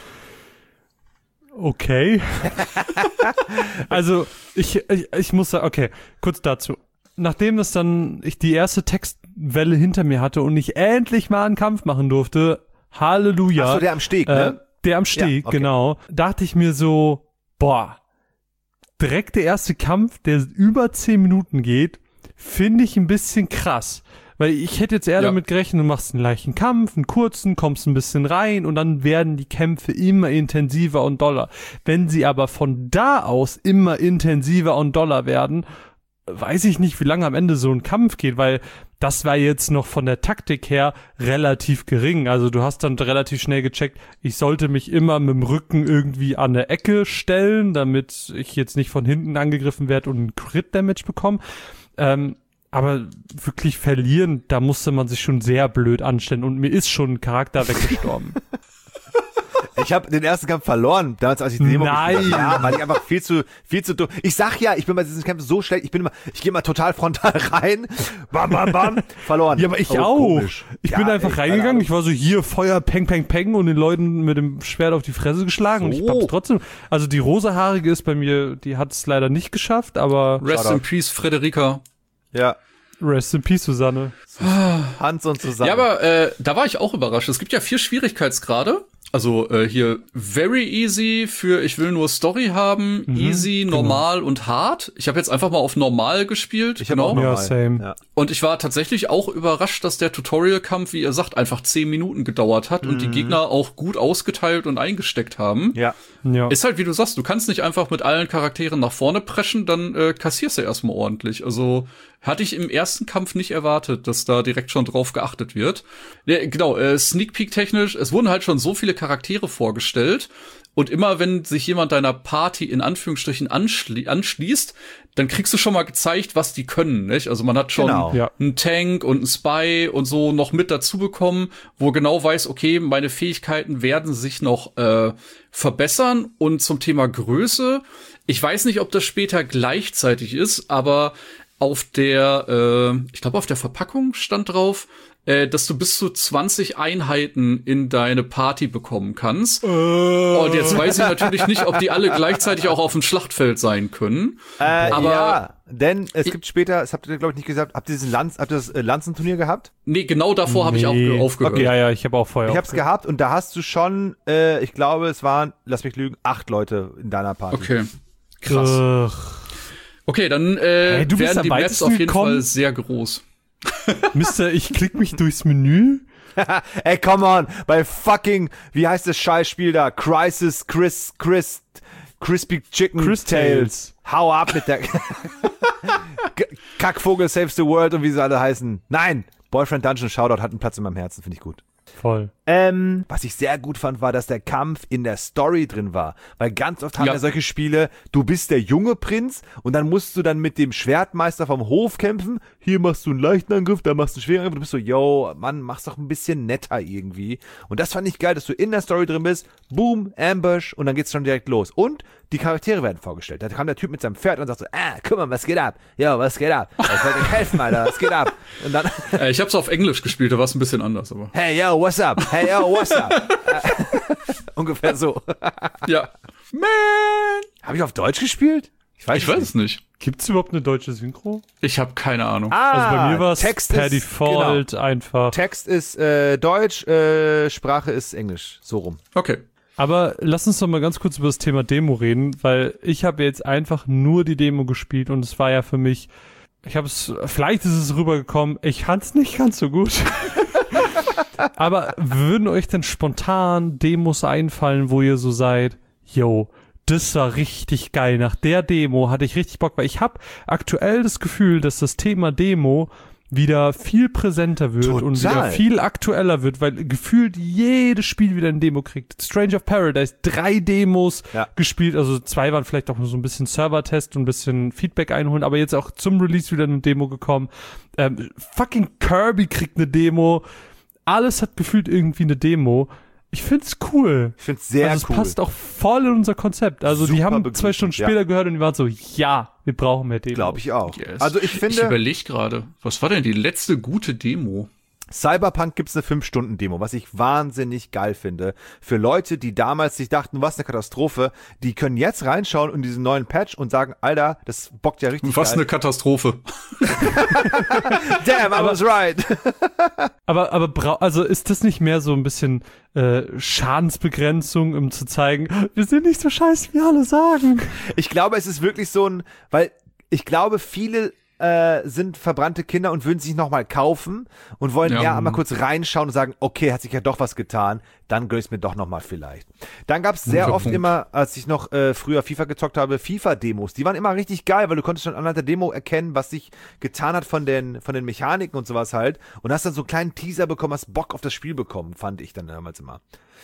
Okay. Also, ich, ich, ich muss sagen, okay, kurz dazu. Nachdem das dann, ich die erste Textwelle hinter mir hatte und ich endlich mal einen Kampf machen durfte, Halleluja. Ach so, der am Steg, äh, ne? Der am Steg, Ja, okay. genau. Dachte ich mir so, boah, direkt der erste Kampf, der über zehn Minuten geht, finde ich ein bisschen krass. Weil ich hätte jetzt eher Ja. damit gerechnet, du machst einen leichten Kampf, einen kurzen, kommst ein bisschen rein und dann werden die Kämpfe immer intensiver und doller. Wenn sie aber von da aus immer intensiver und doller werden, weiß ich nicht, wie lange am Ende so ein Kampf geht, weil das war jetzt noch von der Taktik her relativ gering. Also du hast dann relativ schnell gecheckt, ich sollte mich immer mit dem Rücken irgendwie an eine Ecke stellen, damit ich jetzt nicht von hinten angegriffen werde und einen Crit-Damage bekomme. Ähm, aber wirklich verlieren, da musste man sich schon sehr blöd anstellen und mir ist schon ein Charakter weggestorben. Ich habe den ersten Kampf verloren, damals als ich die Demo Nein. gespielt habe. Ja, weil ich einfach viel zu viel zu dumm. Ich sag ja, ich bin bei diesen Kämpfen so schlecht, ich bin immer ich gehe immer total frontal rein. Bam bam bam, verloren. Ja, aber ich Oh, auch. komisch. Ich Ja, bin einfach ey, reingegangen, keine ich war so hier Feuer, peng, peng, peng und den Leuten mit dem Schwert auf die Fresse geschlagen und ich So. hab's trotzdem, also die rosahaarige ist bei mir, die hat's leider nicht geschafft, aber Rest Shoutout. in Peace, Frederika. Ja, rest in peace, Susanne. Hans und zusammen. Ja, aber äh, da war ich auch überrascht. Es gibt ja vier Schwierigkeitsgrade. Also äh, hier very easy für ich will nur Story haben, easy, normal und hard. Ich habe jetzt einfach mal auf normal gespielt. ich hab genau. auch noch Ja, mal. same. Ja. Und ich war tatsächlich auch überrascht, dass der Tutorial-Kampf, wie ihr sagt, einfach zehn Minuten gedauert hat und die Gegner auch gut ausgeteilt und eingesteckt haben. Ja. Ja. Ist halt, wie du sagst, du kannst nicht einfach mit allen Charakteren nach vorne preschen, dann äh, kassierst du erstmal ordentlich. Also hatte ich im ersten Kampf nicht erwartet, dass da direkt schon drauf geachtet wird. Ja, genau, äh, Sneak Peek technisch, es wurden halt schon so viele Charaktere vorgestellt. Und immer wenn sich jemand deiner Party in Anführungsstrichen anschli- anschließt, dann kriegst du schon mal gezeigt, was die können, nicht? Also man hat schon Genau. Ja. einen Tank und einen Spy und so noch mit dazu bekommen, wo genau weiß, okay, meine Fähigkeiten werden sich noch äh, verbessern. Und zum Thema Größe, ich weiß nicht, ob das später gleichzeitig ist, aber auf der, äh, ich glaube auf der Verpackung stand drauf, äh, dass du bis zu zwanzig Einheiten in deine Party bekommen kannst. Und jetzt weiß ich natürlich nicht, ob die alle gleichzeitig auch auf dem Schlachtfeld sein können. Äh, Aber- ja, denn es gibt später, das habt ihr glaube ich nicht gesagt, habt ihr diesen Lanz, habt ihr das äh, Lanzenturnier gehabt? Nee, genau davor habe ich Nee. auch aufgehört. Ja, ja, ich habe auch vorher Ich hab's gehabt und da hast du schon, äh, ich glaube, es waren, lass mich lügen, acht Leute in deiner Party. Okay. Krass. Krass. Okay, dann äh, Hey, du bist werden am die Maps weitesten auf jeden gekommen. Fall sehr groß. Mister, ich klick mich durchs Menü. Ey, come on, bei fucking, wie heißt das Scheißspiel da? Crisis, Chris, Chris, Crispy Chicken Chris Tales. Hau ab mit der G- Kackvogel Saves the World und wie sie alle heißen. Nein, Boyfriend Dungeon Shoutout hat einen Platz in meinem Herzen, finde ich gut. Voll. Ähm, was ich sehr gut fand, war, dass der Kampf in der Story drin war. Weil ganz oft haben Ja. wir solche Spiele, du bist der junge Prinz und dann musst du dann mit dem Schwertmeister vom Hof kämpfen. Hier machst du einen leichten Angriff, da machst du einen schweren Angriff. Du bist so, yo, Mann, mach's doch ein bisschen netter irgendwie. Und das fand ich geil, dass du in der Story drin bist. Boom, Ambush und dann geht's schon direkt los. Und die Charaktere werden vorgestellt. Da kam der Typ mit seinem Pferd und sagt so, ah, guck mal, was geht ab? Yo, was geht ab? Ich wollte dir helfen, Alter, was geht ab? Und dann, Äh, ich habe es auf Englisch gespielt, da war es ein bisschen anders, aber hey, yo, what's up? Hey, yo, what's up? Ungefähr so. ja. Man! Habe ich auf Deutsch gespielt? Ich weiß es nicht. Gibt's überhaupt eine deutsche Synchro? Ich habe keine Ahnung. Ah, Also bei mir war es Text per ist, Default Genau. einfach. Text ist äh, Deutsch, äh, Sprache ist Englisch. So rum. Okay. Aber lass uns doch mal ganz kurz über das Thema Demo reden, weil ich habe jetzt einfach nur die Demo gespielt und es war ja für mich, ich habe es, vielleicht ist es rübergekommen, ich fand's nicht ganz so gut. Aber würden euch denn spontan Demos einfallen, wo ihr so seid, yo, das war richtig geil. Nach der Demo hatte ich richtig Bock, weil ich habe aktuell das Gefühl, dass das Thema Demo wieder viel präsenter wird Total. und wieder viel aktueller wird, weil gefühlt jedes Spiel wieder eine Demo kriegt. Stranger of Paradise, drei Demos ja. gespielt, also zwei waren vielleicht auch nur so ein bisschen Server-Test und ein bisschen Feedback einholen, aber jetzt auch zum Release wieder eine Demo gekommen. Ähm, fucking Kirby kriegt eine Demo. Alles hat gefühlt irgendwie eine Demo. Ich find's cool. Ich find's sehr also es cool. passt auch voll in unser Konzept. Also Super die haben begrüßt, zwei Stunden ja. später gehört und die waren so, ja, wir brauchen mehr Demos. Glaube ich auch. Yes. Also ich finde, Ich überlege gerade, was war denn die letzte gute Demo? Cyberpunk gibt's eine fünf Stunden Demo, was ich wahnsinnig geil finde. Für Leute, die damals sich dachten, was eine Katastrophe, die können jetzt reinschauen in diesen neuen Patch und sagen, Alter, das bockt ja richtig Was geil. eine Katastrophe. Damn, I was right. Aber, aber bra- also ist das nicht mehr so ein bisschen äh, Schadensbegrenzung, um zu zeigen, wir sind nicht so scheiße, wie alle sagen. Ich glaube, es ist wirklich so ein, weil ich glaube, viele äh, sind verbrannte Kinder und würden sich nochmal kaufen und wollen Ja. eher einmal kurz reinschauen und sagen, okay, hat sich ja doch was getan, dann gönn ich's mir doch nochmal vielleicht. Dann gab's sehr Guter oft Punkt. immer, als ich noch äh, früher FIFA gezockt habe, FIFA-Demos. Die waren immer richtig geil, weil du konntest schon anhand der Demo erkennen, was sich getan hat von den, von den Mechaniken und sowas halt und hast dann so einen kleinen Teaser bekommen, hast Bock auf das Spiel bekommen, fand ich dann damals immer.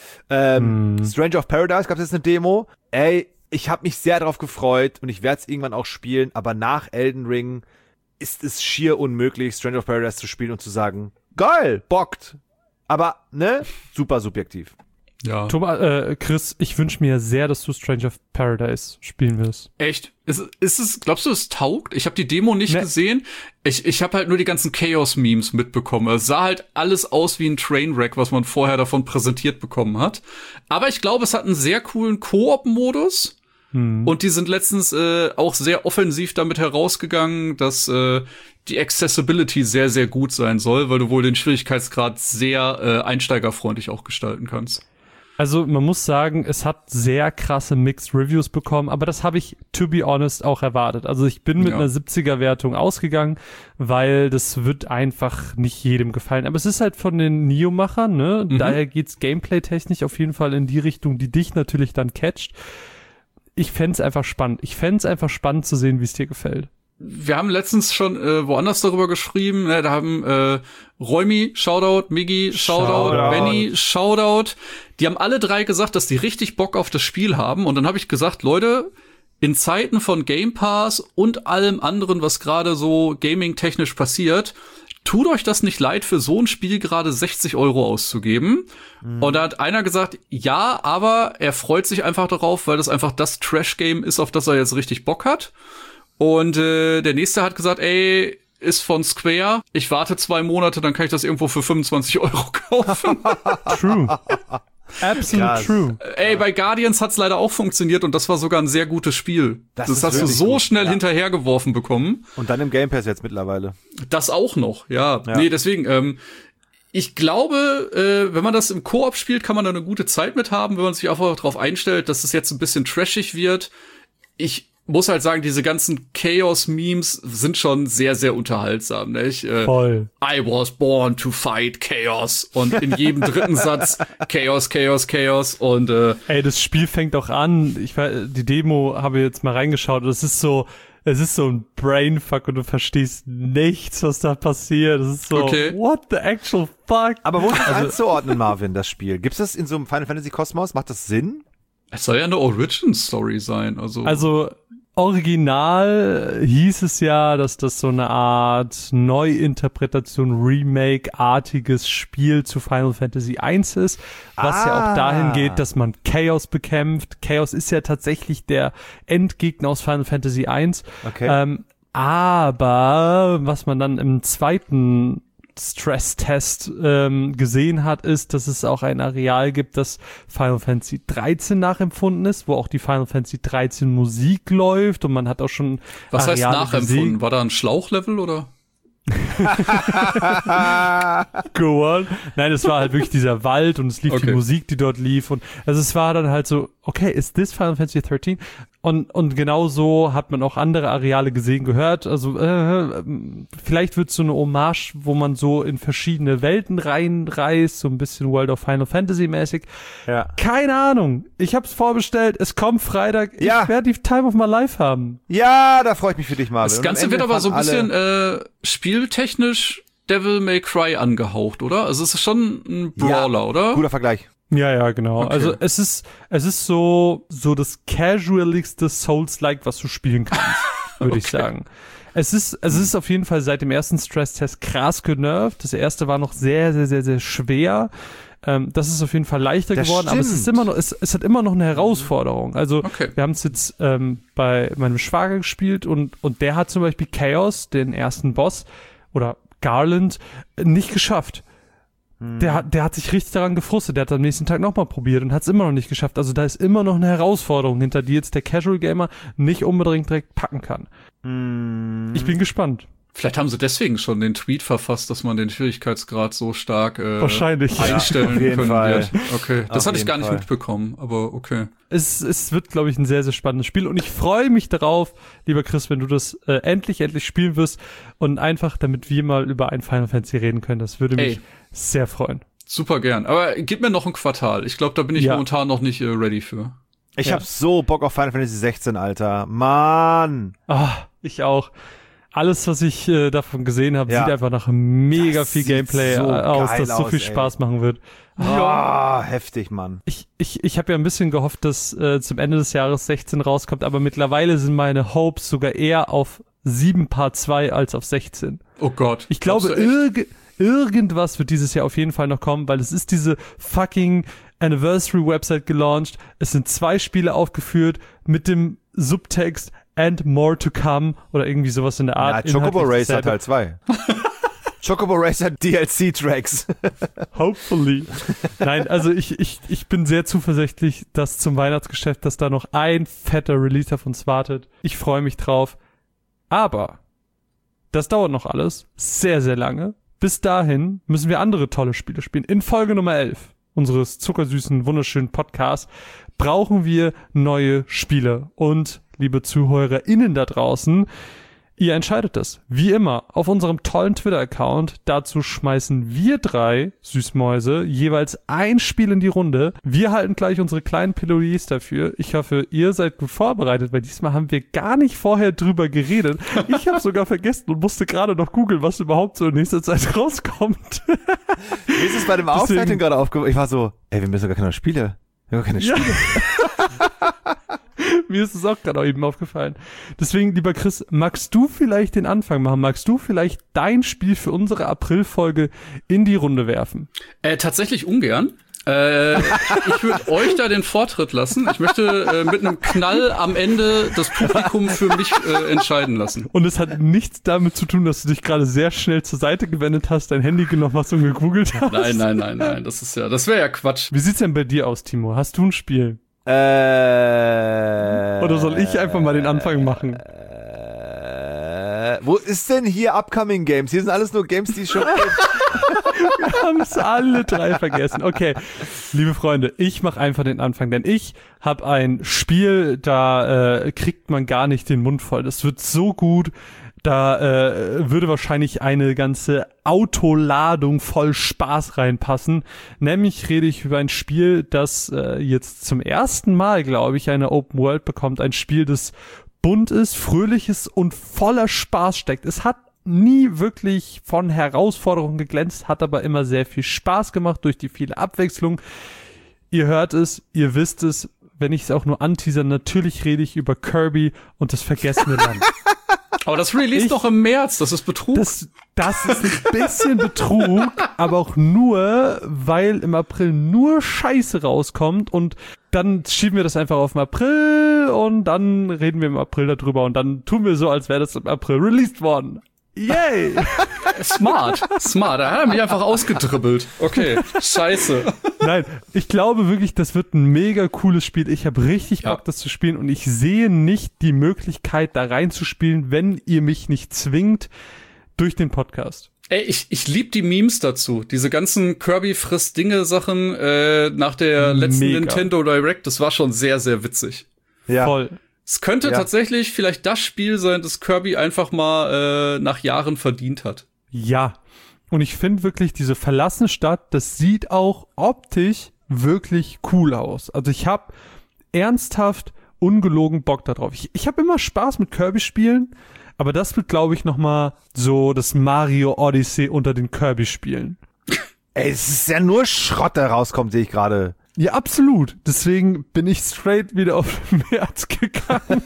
Ähm, Hm. Stranger of Paradise gab's jetzt eine Demo. Ey, ich habe mich sehr darauf gefreut und ich werde es irgendwann auch spielen, aber nach Elden Ring ist es schier unmöglich, Stranger of Paradise zu spielen und zu sagen, geil, bockt. Aber, ne, super subjektiv. Ja. Thomas, äh, Chris, ich wünsche mir sehr, dass du Stranger of Paradise spielen wirst. Echt? Ist, ist es, glaubst du, es taugt? Ich habe die Demo nicht Ne. gesehen. Ich, ich habe halt nur die ganzen Chaos-Memes mitbekommen. Es sah halt alles aus wie ein Trainwreck, was man vorher davon präsentiert bekommen hat. Aber ich glaube, es hat einen sehr coolen Koop-Modus. Hm. Und die sind letztens äh, auch sehr offensiv damit herausgegangen, dass äh, die Accessibility sehr, sehr gut sein soll, weil du wohl den Schwierigkeitsgrad sehr äh, einsteigerfreundlich auch gestalten kannst. Also man muss sagen, es hat sehr krasse Mixed Reviews bekommen, aber das habe ich, to be honest, auch erwartet. Also ich bin mit Ja. einer siebziger-Wertung ausgegangen, weil das wird einfach nicht jedem gefallen. Aber es ist halt von den Neo-Machern, ne? Mhm. Daher geht's gameplay-technisch auf jeden Fall in die Richtung, die dich natürlich dann catcht. Ich fänd's einfach spannend. Ich fänd's einfach spannend zu sehen, wie es dir gefällt. Wir haben letztens schon äh, woanders darüber geschrieben, ne, da haben äh, Räumi, Shoutout, Miggi, Shoutout, Shoutout. Benny, Shoutout. Die haben alle drei gesagt, dass die richtig Bock auf das Spiel haben. Und dann habe ich gesagt, Leute, in Zeiten von Game Pass und allem anderen, was gerade so gaming-technisch passiert, tut euch das nicht leid, für so ein Spiel gerade sechzig Euro auszugeben. Mhm. Und da hat einer gesagt, ja, aber er freut sich einfach darauf, weil das einfach das Trash-Game ist, auf das er jetzt richtig Bock hat. Und äh, der nächste hat gesagt, ey, ist von Square, ich warte zwei Monate, dann kann ich das irgendwo für fünfundzwanzig Euro kaufen. True. Absolut Krass. true. Ey, bei Guardians hat's leider auch funktioniert und das war sogar ein sehr gutes Spiel. Das Das, ist hast du wirklich so gut, schnell ja. hinterhergeworfen bekommen. Und dann im Game Pass jetzt mittlerweile. Das auch noch, ja. Ja. Nee, deswegen, ähm, ich glaube, äh, wenn man das im Koop spielt, kann man da eine gute Zeit mit haben, wenn man sich einfach darauf einstellt, dass es jetzt ein bisschen trashig wird. Ich muss halt sagen, diese ganzen Chaos-Memes sind schon sehr, sehr unterhaltsam, nicht? Äh, Voll. I was born to fight Chaos. Und in jedem dritten Satz Chaos, Chaos, Chaos. Und äh, Ey, das Spiel fängt auch an. Ich war, die Demo habe ich jetzt mal reingeschaut. Das ist so, es ist so ein Brainfuck und du verstehst nichts, was da passiert. Das ist so, Okay. what the actual fuck? Aber wo ist das einzuordnen, Marvin, das Spiel? Gibt's das in so einem Final Fantasy Kosmos? Macht das Sinn? es soll ja eine Origin-Story sein. Also, Also original hieß es ja, dass das so eine Art Neuinterpretation, Remake-artiges Spiel zu Final Fantasy eins ist, was ja Ah. auch dahin geht, dass man Chaos bekämpft. Chaos ist ja tatsächlich der Endgegner aus Final Fantasy eins. Okay. Ähm, aber was man dann im zweiten Stress-Test ähm, gesehen hat, ist, dass es auch ein Areal gibt, das Final Fantasy dreizehn nachempfunden ist, wo auch die Final Fantasy dreizehn Musik läuft und man hat auch schon was heißt Areale nachempfunden? gesehen. War da ein Schlauchlevel oder? Go on. Nein, es war halt wirklich dieser Wald und es lief Okay. die Musik, die dort lief und also es war dann halt so, okay, ist this Final Fantasy dreizehn? Und, und genau so hat man auch andere Areale gesehen, gehört. Also äh, vielleicht wird es so eine Hommage, wo man so in verschiedene Welten reinreist, so ein bisschen World of Final Fantasy mäßig. Ja. Keine Ahnung. Ich hab's vorbestellt, es kommt Freitag. Ja. Ich werde die Time of my life haben. Ja, da freue ich mich für dich, Marvin. Das Ganze wird aber so ein bisschen äh, spieltechnisch Devil May Cry angehaucht, oder? Also es ist schon ein Brawler, ja, oder? Guter Vergleich. Ja, ja, genau. Okay. Also es ist, es ist so, so das casualigste Souls-like, was du spielen kannst, würde ich Okay. sagen. Es ist, es ist auf jeden Fall seit dem ersten Stresstest krass genervt. Das erste war noch sehr, sehr, sehr, sehr schwer. Ähm, das ist auf jeden Fall leichter Das geworden, aber es ist stimmt. immer noch, es, es hat immer noch eine Herausforderung. Also Okay. wir haben es jetzt ähm, bei meinem Schwager gespielt und, und der hat zum Beispiel Chaos, den ersten Boss, oder Garland, nicht geschafft. Der hat, der hat sich richtig daran gefrustet. Der hat am nächsten Tag nochmal probiert und hat es immer noch nicht geschafft. Also da ist immer noch eine Herausforderung hinter, die jetzt der Casual Gamer nicht unbedingt direkt packen kann. Hm. Ich bin gespannt. Vielleicht haben sie deswegen schon den Tweet verfasst, dass man den Schwierigkeitsgrad so stark äh, Wahrscheinlich. einstellen auf jeden können Fall. wird. Okay, das Auf hatte ich jeden gar nicht Fall. mitbekommen, aber okay. Es, es wird, glaube ich, ein sehr, sehr spannendes Spiel. Und ich freue mich darauf, lieber Chris, wenn du das äh, endlich, endlich spielen wirst. Und einfach, damit wir mal über ein Final Fantasy reden können. Das würde mich Ey. sehr freuen. Super gern. Aber gib mir noch ein Quartal. Ich glaube, da bin ich Ja. momentan noch nicht äh, ready für. Ich Ja. hab so Bock auf Final Fantasy sechzehn, Alter. Mann. Ah, ich auch. Alles, was ich äh, davon gesehen habe, Ja. sieht einfach nach mega Das viel sieht Gameplay so äh, aus, geil dass so viel aus, ey. Spaß machen wird. Ah, heftig, Mann. Ich, ich, ich habe ja ein bisschen gehofft, dass äh, zum Ende des Jahres sechzehn rauskommt, aber mittlerweile sind meine Hopes sogar eher auf sieben Part zwei als auf sechzehn. Oh Gott. Ich glaube, Glaubst du echt? irg irgendwas wird dieses Jahr auf jeden Fall noch kommen, weil es ist diese fucking Anniversary-Website gelauncht. Es sind zwei Spiele aufgeführt mit dem Subtext and more to come oder irgendwie sowas in der Ja, Art. Chocobo Inhaltlich Racer dasselbe. Teil zwei. Chocobo Racer D L C-Tracks. Hopefully. Nein, also ich, ich, ich bin sehr zuversichtlich, dass zum Weihnachtsgeschäft, dass da noch ein fetter Release auf uns wartet. Ich freue mich drauf. Aber das dauert noch alles sehr, sehr lange. Bis dahin müssen wir andere tolle Spiele spielen. In Folge Nummer elf unseres zuckersüßen, wunderschönen Podcasts brauchen wir neue Spiele. Und, liebe ZuhörerInnen da draußen, ihr entscheidet das. Wie immer, auf unserem tollen Twitter-Account. Dazu schmeißen wir drei Süßmäuse jeweils ein Spiel in die Runde. Wir halten gleich unsere kleinen Plädoyers dafür. Ich hoffe, ihr seid gut vorbereitet, weil diesmal haben wir gar nicht vorher drüber geredet. Ich habe sogar vergessen und musste gerade noch googeln, was überhaupt so in nächster Zeit rauskommt. Mir ist es bei dem Deswegen- Aufzeichnen gerade aufgefallen. Ich war so, ey, wir müssen gar keine Spiele. Wir haben gar keine Ja. Spiele. Mir ist es auch gerade eben aufgefallen. Deswegen, lieber Chris, magst du vielleicht den Anfang machen? Magst du vielleicht dein Spiel für unsere Aprilfolge in die Runde werfen? Äh, tatsächlich ungern. Äh, ich würde euch da den Vortritt lassen. Ich möchte äh, mit einem Knall am Ende das Publikum für mich äh, entscheiden lassen. Und es hat nichts damit zu tun, dass du dich gerade sehr schnell zur Seite gewendet hast, dein Handy genommen hast und gegoogelt hast. Nein, nein, nein, nein. Das ist ja, das wäre ja Quatsch. Wie sieht's denn bei dir aus, Timo? Hast du ein Spiel? Äh, Oder soll ich einfach mal den Anfang machen? Äh, wo ist denn hier Upcoming Games? Hier sind alles nur Games, die schon... Wir haben es alle drei vergessen. Okay, liebe Freunde, ich mache einfach den Anfang, denn ich habe ein Spiel, da äh, kriegt man gar nicht den Mund voll. Das wird so gut, da äh, würde wahrscheinlich eine ganze Autoladung voll Spaß reinpassen. Nämlich rede ich über ein Spiel, das äh, jetzt zum ersten Mal, glaube ich, eine Open World bekommt. Ein Spiel, das bunt ist, fröhlich ist und voller Spaß steckt. Es hat nie wirklich von Herausforderungen geglänzt, hat aber immer sehr viel Spaß gemacht durch die viele Abwechslung. Ihr hört es, ihr wisst es, wenn ich es auch nur anteaser, natürlich rede ich über Kirby und das vergessene Land. Aber das Release Ich- doch im März. Das ist Betrug. Das, das ist ein bisschen Betrug, aber auch nur, weil im April nur Scheiße rauskommt und dann schieben wir das einfach auf den April und dann reden wir im April darüber und dann tun wir so, als wäre das im April released worden. Yay! Smart. Smart. Da hat er mich einfach ausgedribbelt. Okay. Scheiße. Nein, ich glaube wirklich, das wird ein mega cooles Spiel. Ich habe richtig Ja. Bock, das zu spielen und ich sehe nicht die Möglichkeit, da reinzuspielen, wenn ihr mich nicht zwingt durch den Podcast. Ey, ich, ich lieb die Memes dazu. Diese ganzen Kirby-Friss-Dinge-Sachen äh, nach der letzten Mega. Nintendo Direct. Das war schon sehr, sehr witzig. Ja. Voll. Es könnte Ja. tatsächlich vielleicht das Spiel sein, das Kirby einfach mal äh, nach Jahren verdient hat. Ja. Und ich finde wirklich, diese verlassene Stadt, das sieht auch optisch wirklich cool aus. Also ich habe ernsthaft, ungelogen Bock da drauf. Ich, ich habe immer Spaß mit Kirby-Spielen, aber das wird, glaube ich, nochmal so das Mario Odyssey unter den Kirby-Spielen. Ey, es ist ja nur Schrott, der rauskommt, sehe ich gerade. Ja, absolut. Deswegen bin ich straight wieder auf den März gegangen.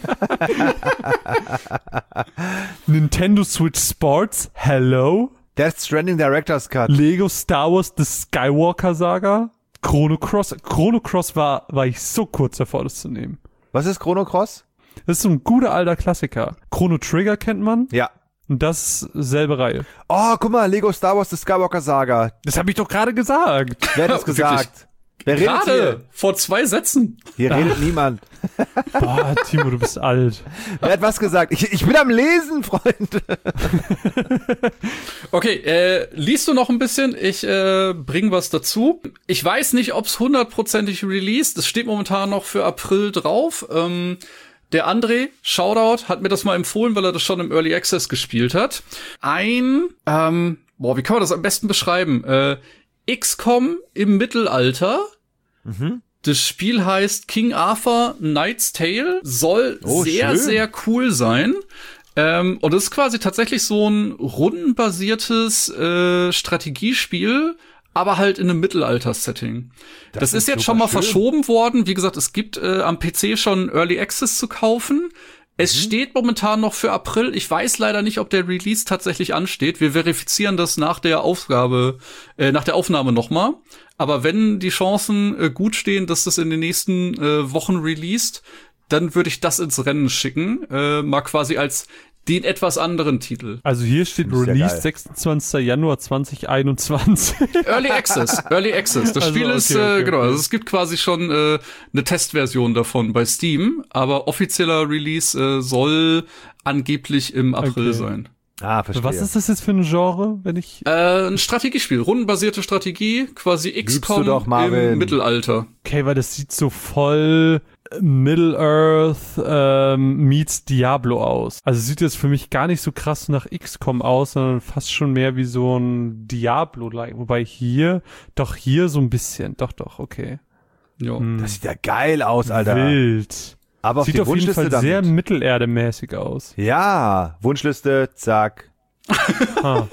Nintendo Switch Sports, hello. Death Stranding Director's Cut. Lego Star Wars The Skywalker Saga. Chrono Cross. Chrono Cross war, war ich so kurz davor, das zu nehmen. Was ist Chrono Cross? Das ist so ein guter alter Klassiker. Chrono Trigger kennt man. Ja. Und das ist selbe Reihe. Oh, guck mal, Lego Star Wars The Skywalker Saga. Das habe ich doch gerade gesagt. Wer hat das gesagt? Wer redet hier? Gerade vor zwei Sätzen. Hier redet niemand. Boah, Timo, du bist alt. Wer hat was gesagt? Ich, ich bin am Lesen, Freund. Okay, äh, liest du noch ein bisschen? Ich äh, bring was dazu. Ich weiß nicht, ob's hundertprozentig released. Es steht momentan noch für April drauf. Ähm, der André, Shoutout, hat mir das mal empfohlen, weil er das schon im Early Access gespielt hat. Ein, ähm, boah, wie kann man das am besten beschreiben? Äh, X COM im Mittelalter. Mhm. Das Spiel heißt King Arthur Knight's Tale, soll Oh, sehr, schön. sehr cool sein. Ähm, und das ist quasi tatsächlich so ein rundenbasiertes äh, Strategiespiel, aber halt in einem Mittelalter-Setting. Das, Das ist ist jetzt super schon mal schön. verschoben worden. Wie gesagt, es gibt äh, am P C schon Early Access zu kaufen. Es Mhm. steht momentan noch für April. Ich weiß leider nicht, ob der Release tatsächlich ansteht. Wir verifizieren das nach der Aufgabe, äh, nach der Aufnahme nochmal. Aber wenn die Chancen äh, gut stehen, dass das in den nächsten äh, Wochen released, dann würde ich das ins Rennen schicken. Äh, mal quasi als den etwas anderen Titel. Also hier steht Das ist ja Release geil. sechsundzwanzigster Januar zweitausendeinundzwanzig. Early Access, Early Access. Das Also, Spiel ist, okay, okay, äh, genau, okay. also es gibt quasi schon äh, eine Testversion davon bei Steam, aber offizieller Release äh, soll angeblich im April Okay. sein. Ah, verstehe. Was ist das jetzt für ein Genre, wenn ich... Äh, ein Strategiespiel, rundenbasierte Strategie, quasi X Liebst du COM doch, Marvin. im Mittelalter. Okay, weil das sieht so voll Middle-earth ähm, meets Diablo aus. Also sieht jetzt für mich gar nicht so krass nach X COM aus, sondern fast schon mehr wie so ein Diablo-like. Wobei hier, doch hier so ein bisschen. Doch, doch, okay. Ja. Hm. Das sieht ja geil aus, Alter. Wild. Aber auf Sieht die auf jeden Wunschliste Fall damit. sehr mittelerdemäßig aus. Ja, Wunschliste, zack. Ha.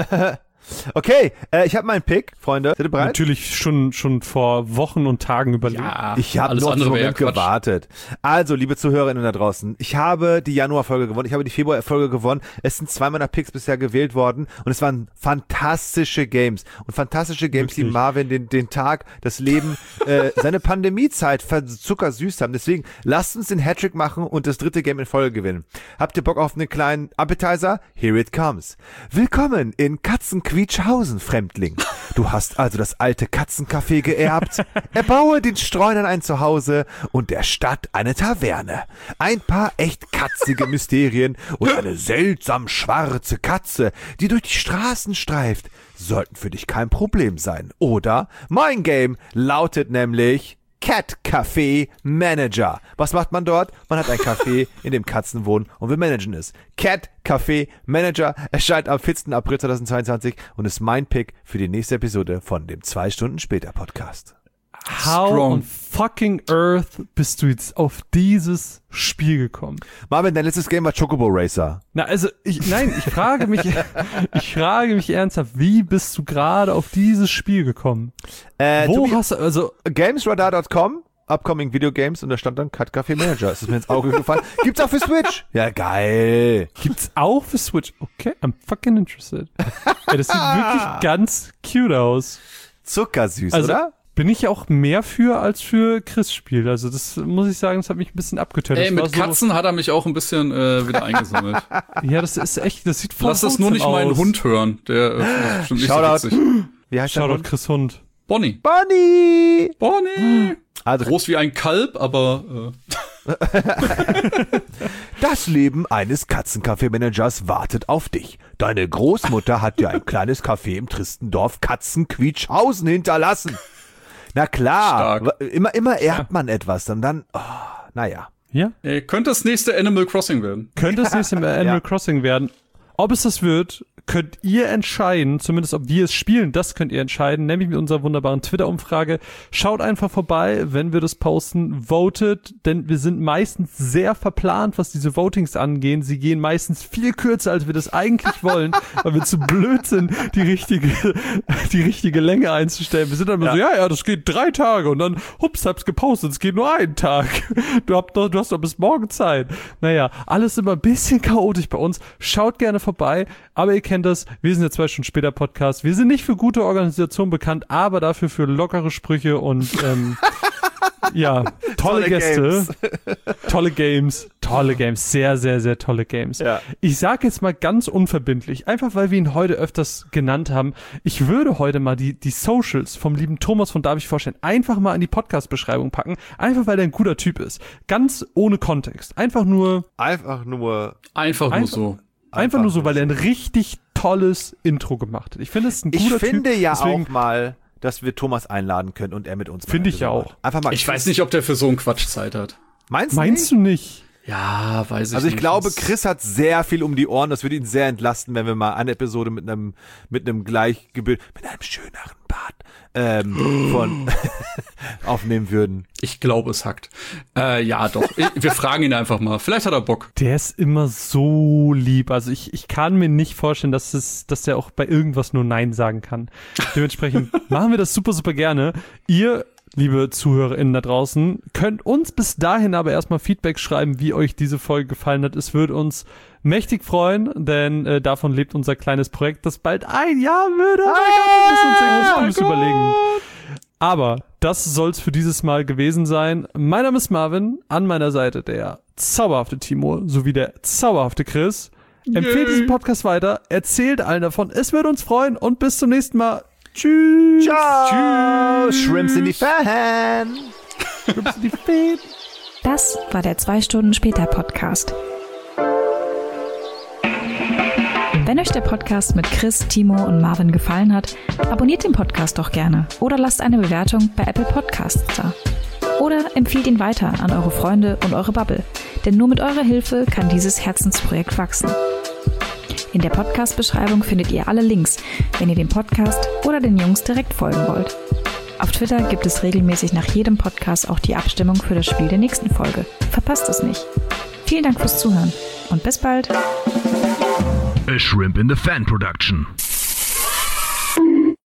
Okay, äh, ich habe meinen Pick, Freunde. Seid ihr bereit? Natürlich schon schon vor Wochen und Tagen überlegt. Ja, Ich habe alles nur auf diesen andere wäre ja Moment Quatsch. gewartet. Also, liebe Zuhörerinnen da draußen, ich habe die Januar-Folge gewonnen, ich habe die Februar-Folge gewonnen. Es sind zwei meiner Picks bisher gewählt worden und es waren fantastische Games. Und fantastische Games, die Wirklich. Marvin den, den Tag, das Leben, äh, seine Pandemiezeit zuckersüßt haben. Deswegen lasst uns den Hattrick machen und das dritte Game in Folge gewinnen. Habt ihr Bock auf einen kleinen Appetizer? Here it comes. Willkommen in Katzenquietschhausen, Fremdling. Du hast also das alte Katzencafé geerbt. Erbaue den Streunern ein Zuhause und der Stadt eine Taverne. Ein paar echt katzige Mysterien und eine seltsam schwarze Katze, die durch die Straßen streift, sollten für dich kein Problem sein. Oder mein Game lautet nämlich Cat Café Manager. Was macht man dort? Man hat ein Café, in dem Katzen wohnen und wir managen es. Cat Café Manager erscheint am vierten April zweitausendzweiundzwanzig und ist mein Pick für die nächste Episode von dem zwei Stunden später Podcast. How Strong. on fucking earth bist du jetzt auf dieses Spiel gekommen? Marvin, dein letztes Game war Chocobo Racer. Na, also, ich, nein, ich frage mich, ich frage mich ernsthaft, wie bist du gerade auf dieses Spiel gekommen? Äh, Wo Tobi, hast du, also, Gamesradar Punkt com, Upcoming Video Games und da stand dann Cat Café Manager. Es ist mir ins Auge gefallen. Gibt's auch für Switch. Ja, geil. gibt's auch für Switch? Okay, I'm fucking interested. Ey, das sieht wirklich ganz cute aus. Zuckersüß, Also, oder? bin ich auch mehr für als für Chris Spiel. Also, das muss ich sagen, das hat mich ein bisschen abgetönt. Ey, Das war mit Katzen hat er mich auch ein bisschen äh, wieder eingesammelt. So, ja, das ist echt, das sieht voll Lass das nur nicht wholesome meinen aus. Hund hören. Der äh, ist bestimmt nicht Shoutout. so witzig. Wie heißt der Shoutout Hund? Chris Hund. Bonnie. Bonnie. Bonnie. Also, Groß wie ein Kalb, aber äh, das Leben eines Katzencafé-Managers wartet auf dich. Deine Großmutter hat dir ein kleines Café im tristen Dorf Katzenquietschhausen hinterlassen. Na klar, Stark. wa- immer, immer erbt man etwas und dann, oh, naja. Ja? Äh, könnte das nächste Animal Crossing werden. Könnte das nächste Animal Ja. Crossing werden. Ob es das wird, könnt ihr entscheiden, zumindest ob wir es spielen, das könnt ihr entscheiden, nämlich mit unserer wunderbaren Twitter-Umfrage. Schaut einfach vorbei, wenn wir das posten, votet, denn wir sind meistens sehr verplant, was diese Votings angehen. Sie gehen meistens viel kürzer, als wir das eigentlich wollen, weil wir zu blöd sind, die richtige, die richtige Länge einzustellen. Wir sind dann immer so, ja, ja, das geht drei Tage und dann, hups, hab's gepostet, es geht nur einen Tag. Du, habt noch, du hast doch bis morgen Zeit. Naja, alles immer ein bisschen chaotisch bei uns. Schaut gerne vorbei, aber ihr kennt das, wir sind ja zwei Stunden später Podcast. Wir sind nicht für gute Organisation bekannt, aber dafür für lockere Sprüche und ähm, ja, tolle, Tolle Gäste, Games. tolle Games, tolle Games, sehr, sehr, sehr tolle Games. Ja. Ich sage jetzt mal ganz unverbindlich, einfach weil wir ihn heute öfters genannt haben, ich würde heute mal die, die Socials vom lieben Thomas von Darf ich vorstellen, einfach mal in die Podcast-Beschreibung packen, einfach weil der ein guter Typ ist. Ganz ohne Kontext. Einfach nur, Einfach nur. Einfach, Einfach- nur so. einfach nur so, weil er ein richtig tolles Intro gemacht hat. Ich finde es ein Ich guter finde Typ. ja deswegen auch mal, dass wir Thomas einladen können und er mit uns. Finde ich ja auch. Einfach mal. Ich weiß nicht, ob der für so einen Quatsch Zeit hat. Meinst du Meinst nicht? du nicht? Ja, weiß ich Also ich nicht. glaube, Das- Chris hat sehr viel um die Ohren. Das würde ihn sehr entlasten, wenn wir mal eine Episode mit einem mit einem Gleichgebild, mit einem schöneren Bart ähm, von aufnehmen würden. Ich glaube, es hackt. Äh, ja, doch. Ich, wir fragen ihn einfach mal. Vielleicht hat er Bock. Der ist immer so lieb. Also ich, ich kann mir nicht vorstellen, dass es, dass der auch bei irgendwas nur Nein sagen kann. Dementsprechend machen wir das super, super gerne. Ihr, liebe ZuhörerInnen da draußen, könnt uns bis dahin aber erstmal Feedback schreiben, wie euch diese Folge gefallen hat. Es würde uns mächtig freuen, denn äh, davon lebt unser kleines Projekt, das bald ein Jahr würde. Oh mein Gott, wir müssen uns irgendwas Cooles überlegen. Aber das soll's für dieses Mal gewesen sein. Mein Name ist Marvin, an meiner Seite der zauberhafte Timur sowie der zauberhafte Chris. Empfehlt diesen Podcast weiter, erzählt allen davon, es würde uns freuen und bis zum nächsten Mal. Tschüss. Ciao, Shrimps in die Fan. Tschüss. Die Feen. Das war der zwei Stunden später Podcast. Wenn euch der Podcast mit Chris, Timo und Marvin gefallen hat, abonniert den Podcast doch gerne oder lasst eine Bewertung bei Apple Podcasts da. Oder empfiehlt ihn weiter an eure Freunde und eure Bubble, denn nur mit eurer Hilfe kann dieses Herzensprojekt wachsen. In der Podcast-Beschreibung findet ihr alle Links, wenn ihr dem Podcast oder den Jungs direkt folgen wollt. Auf Twitter gibt es regelmäßig nach jedem Podcast auch die Abstimmung für das Spiel der nächsten Folge. Verpasst es nicht. Vielen Dank fürs Zuhören und bis bald. A Shrimp in the Fan production.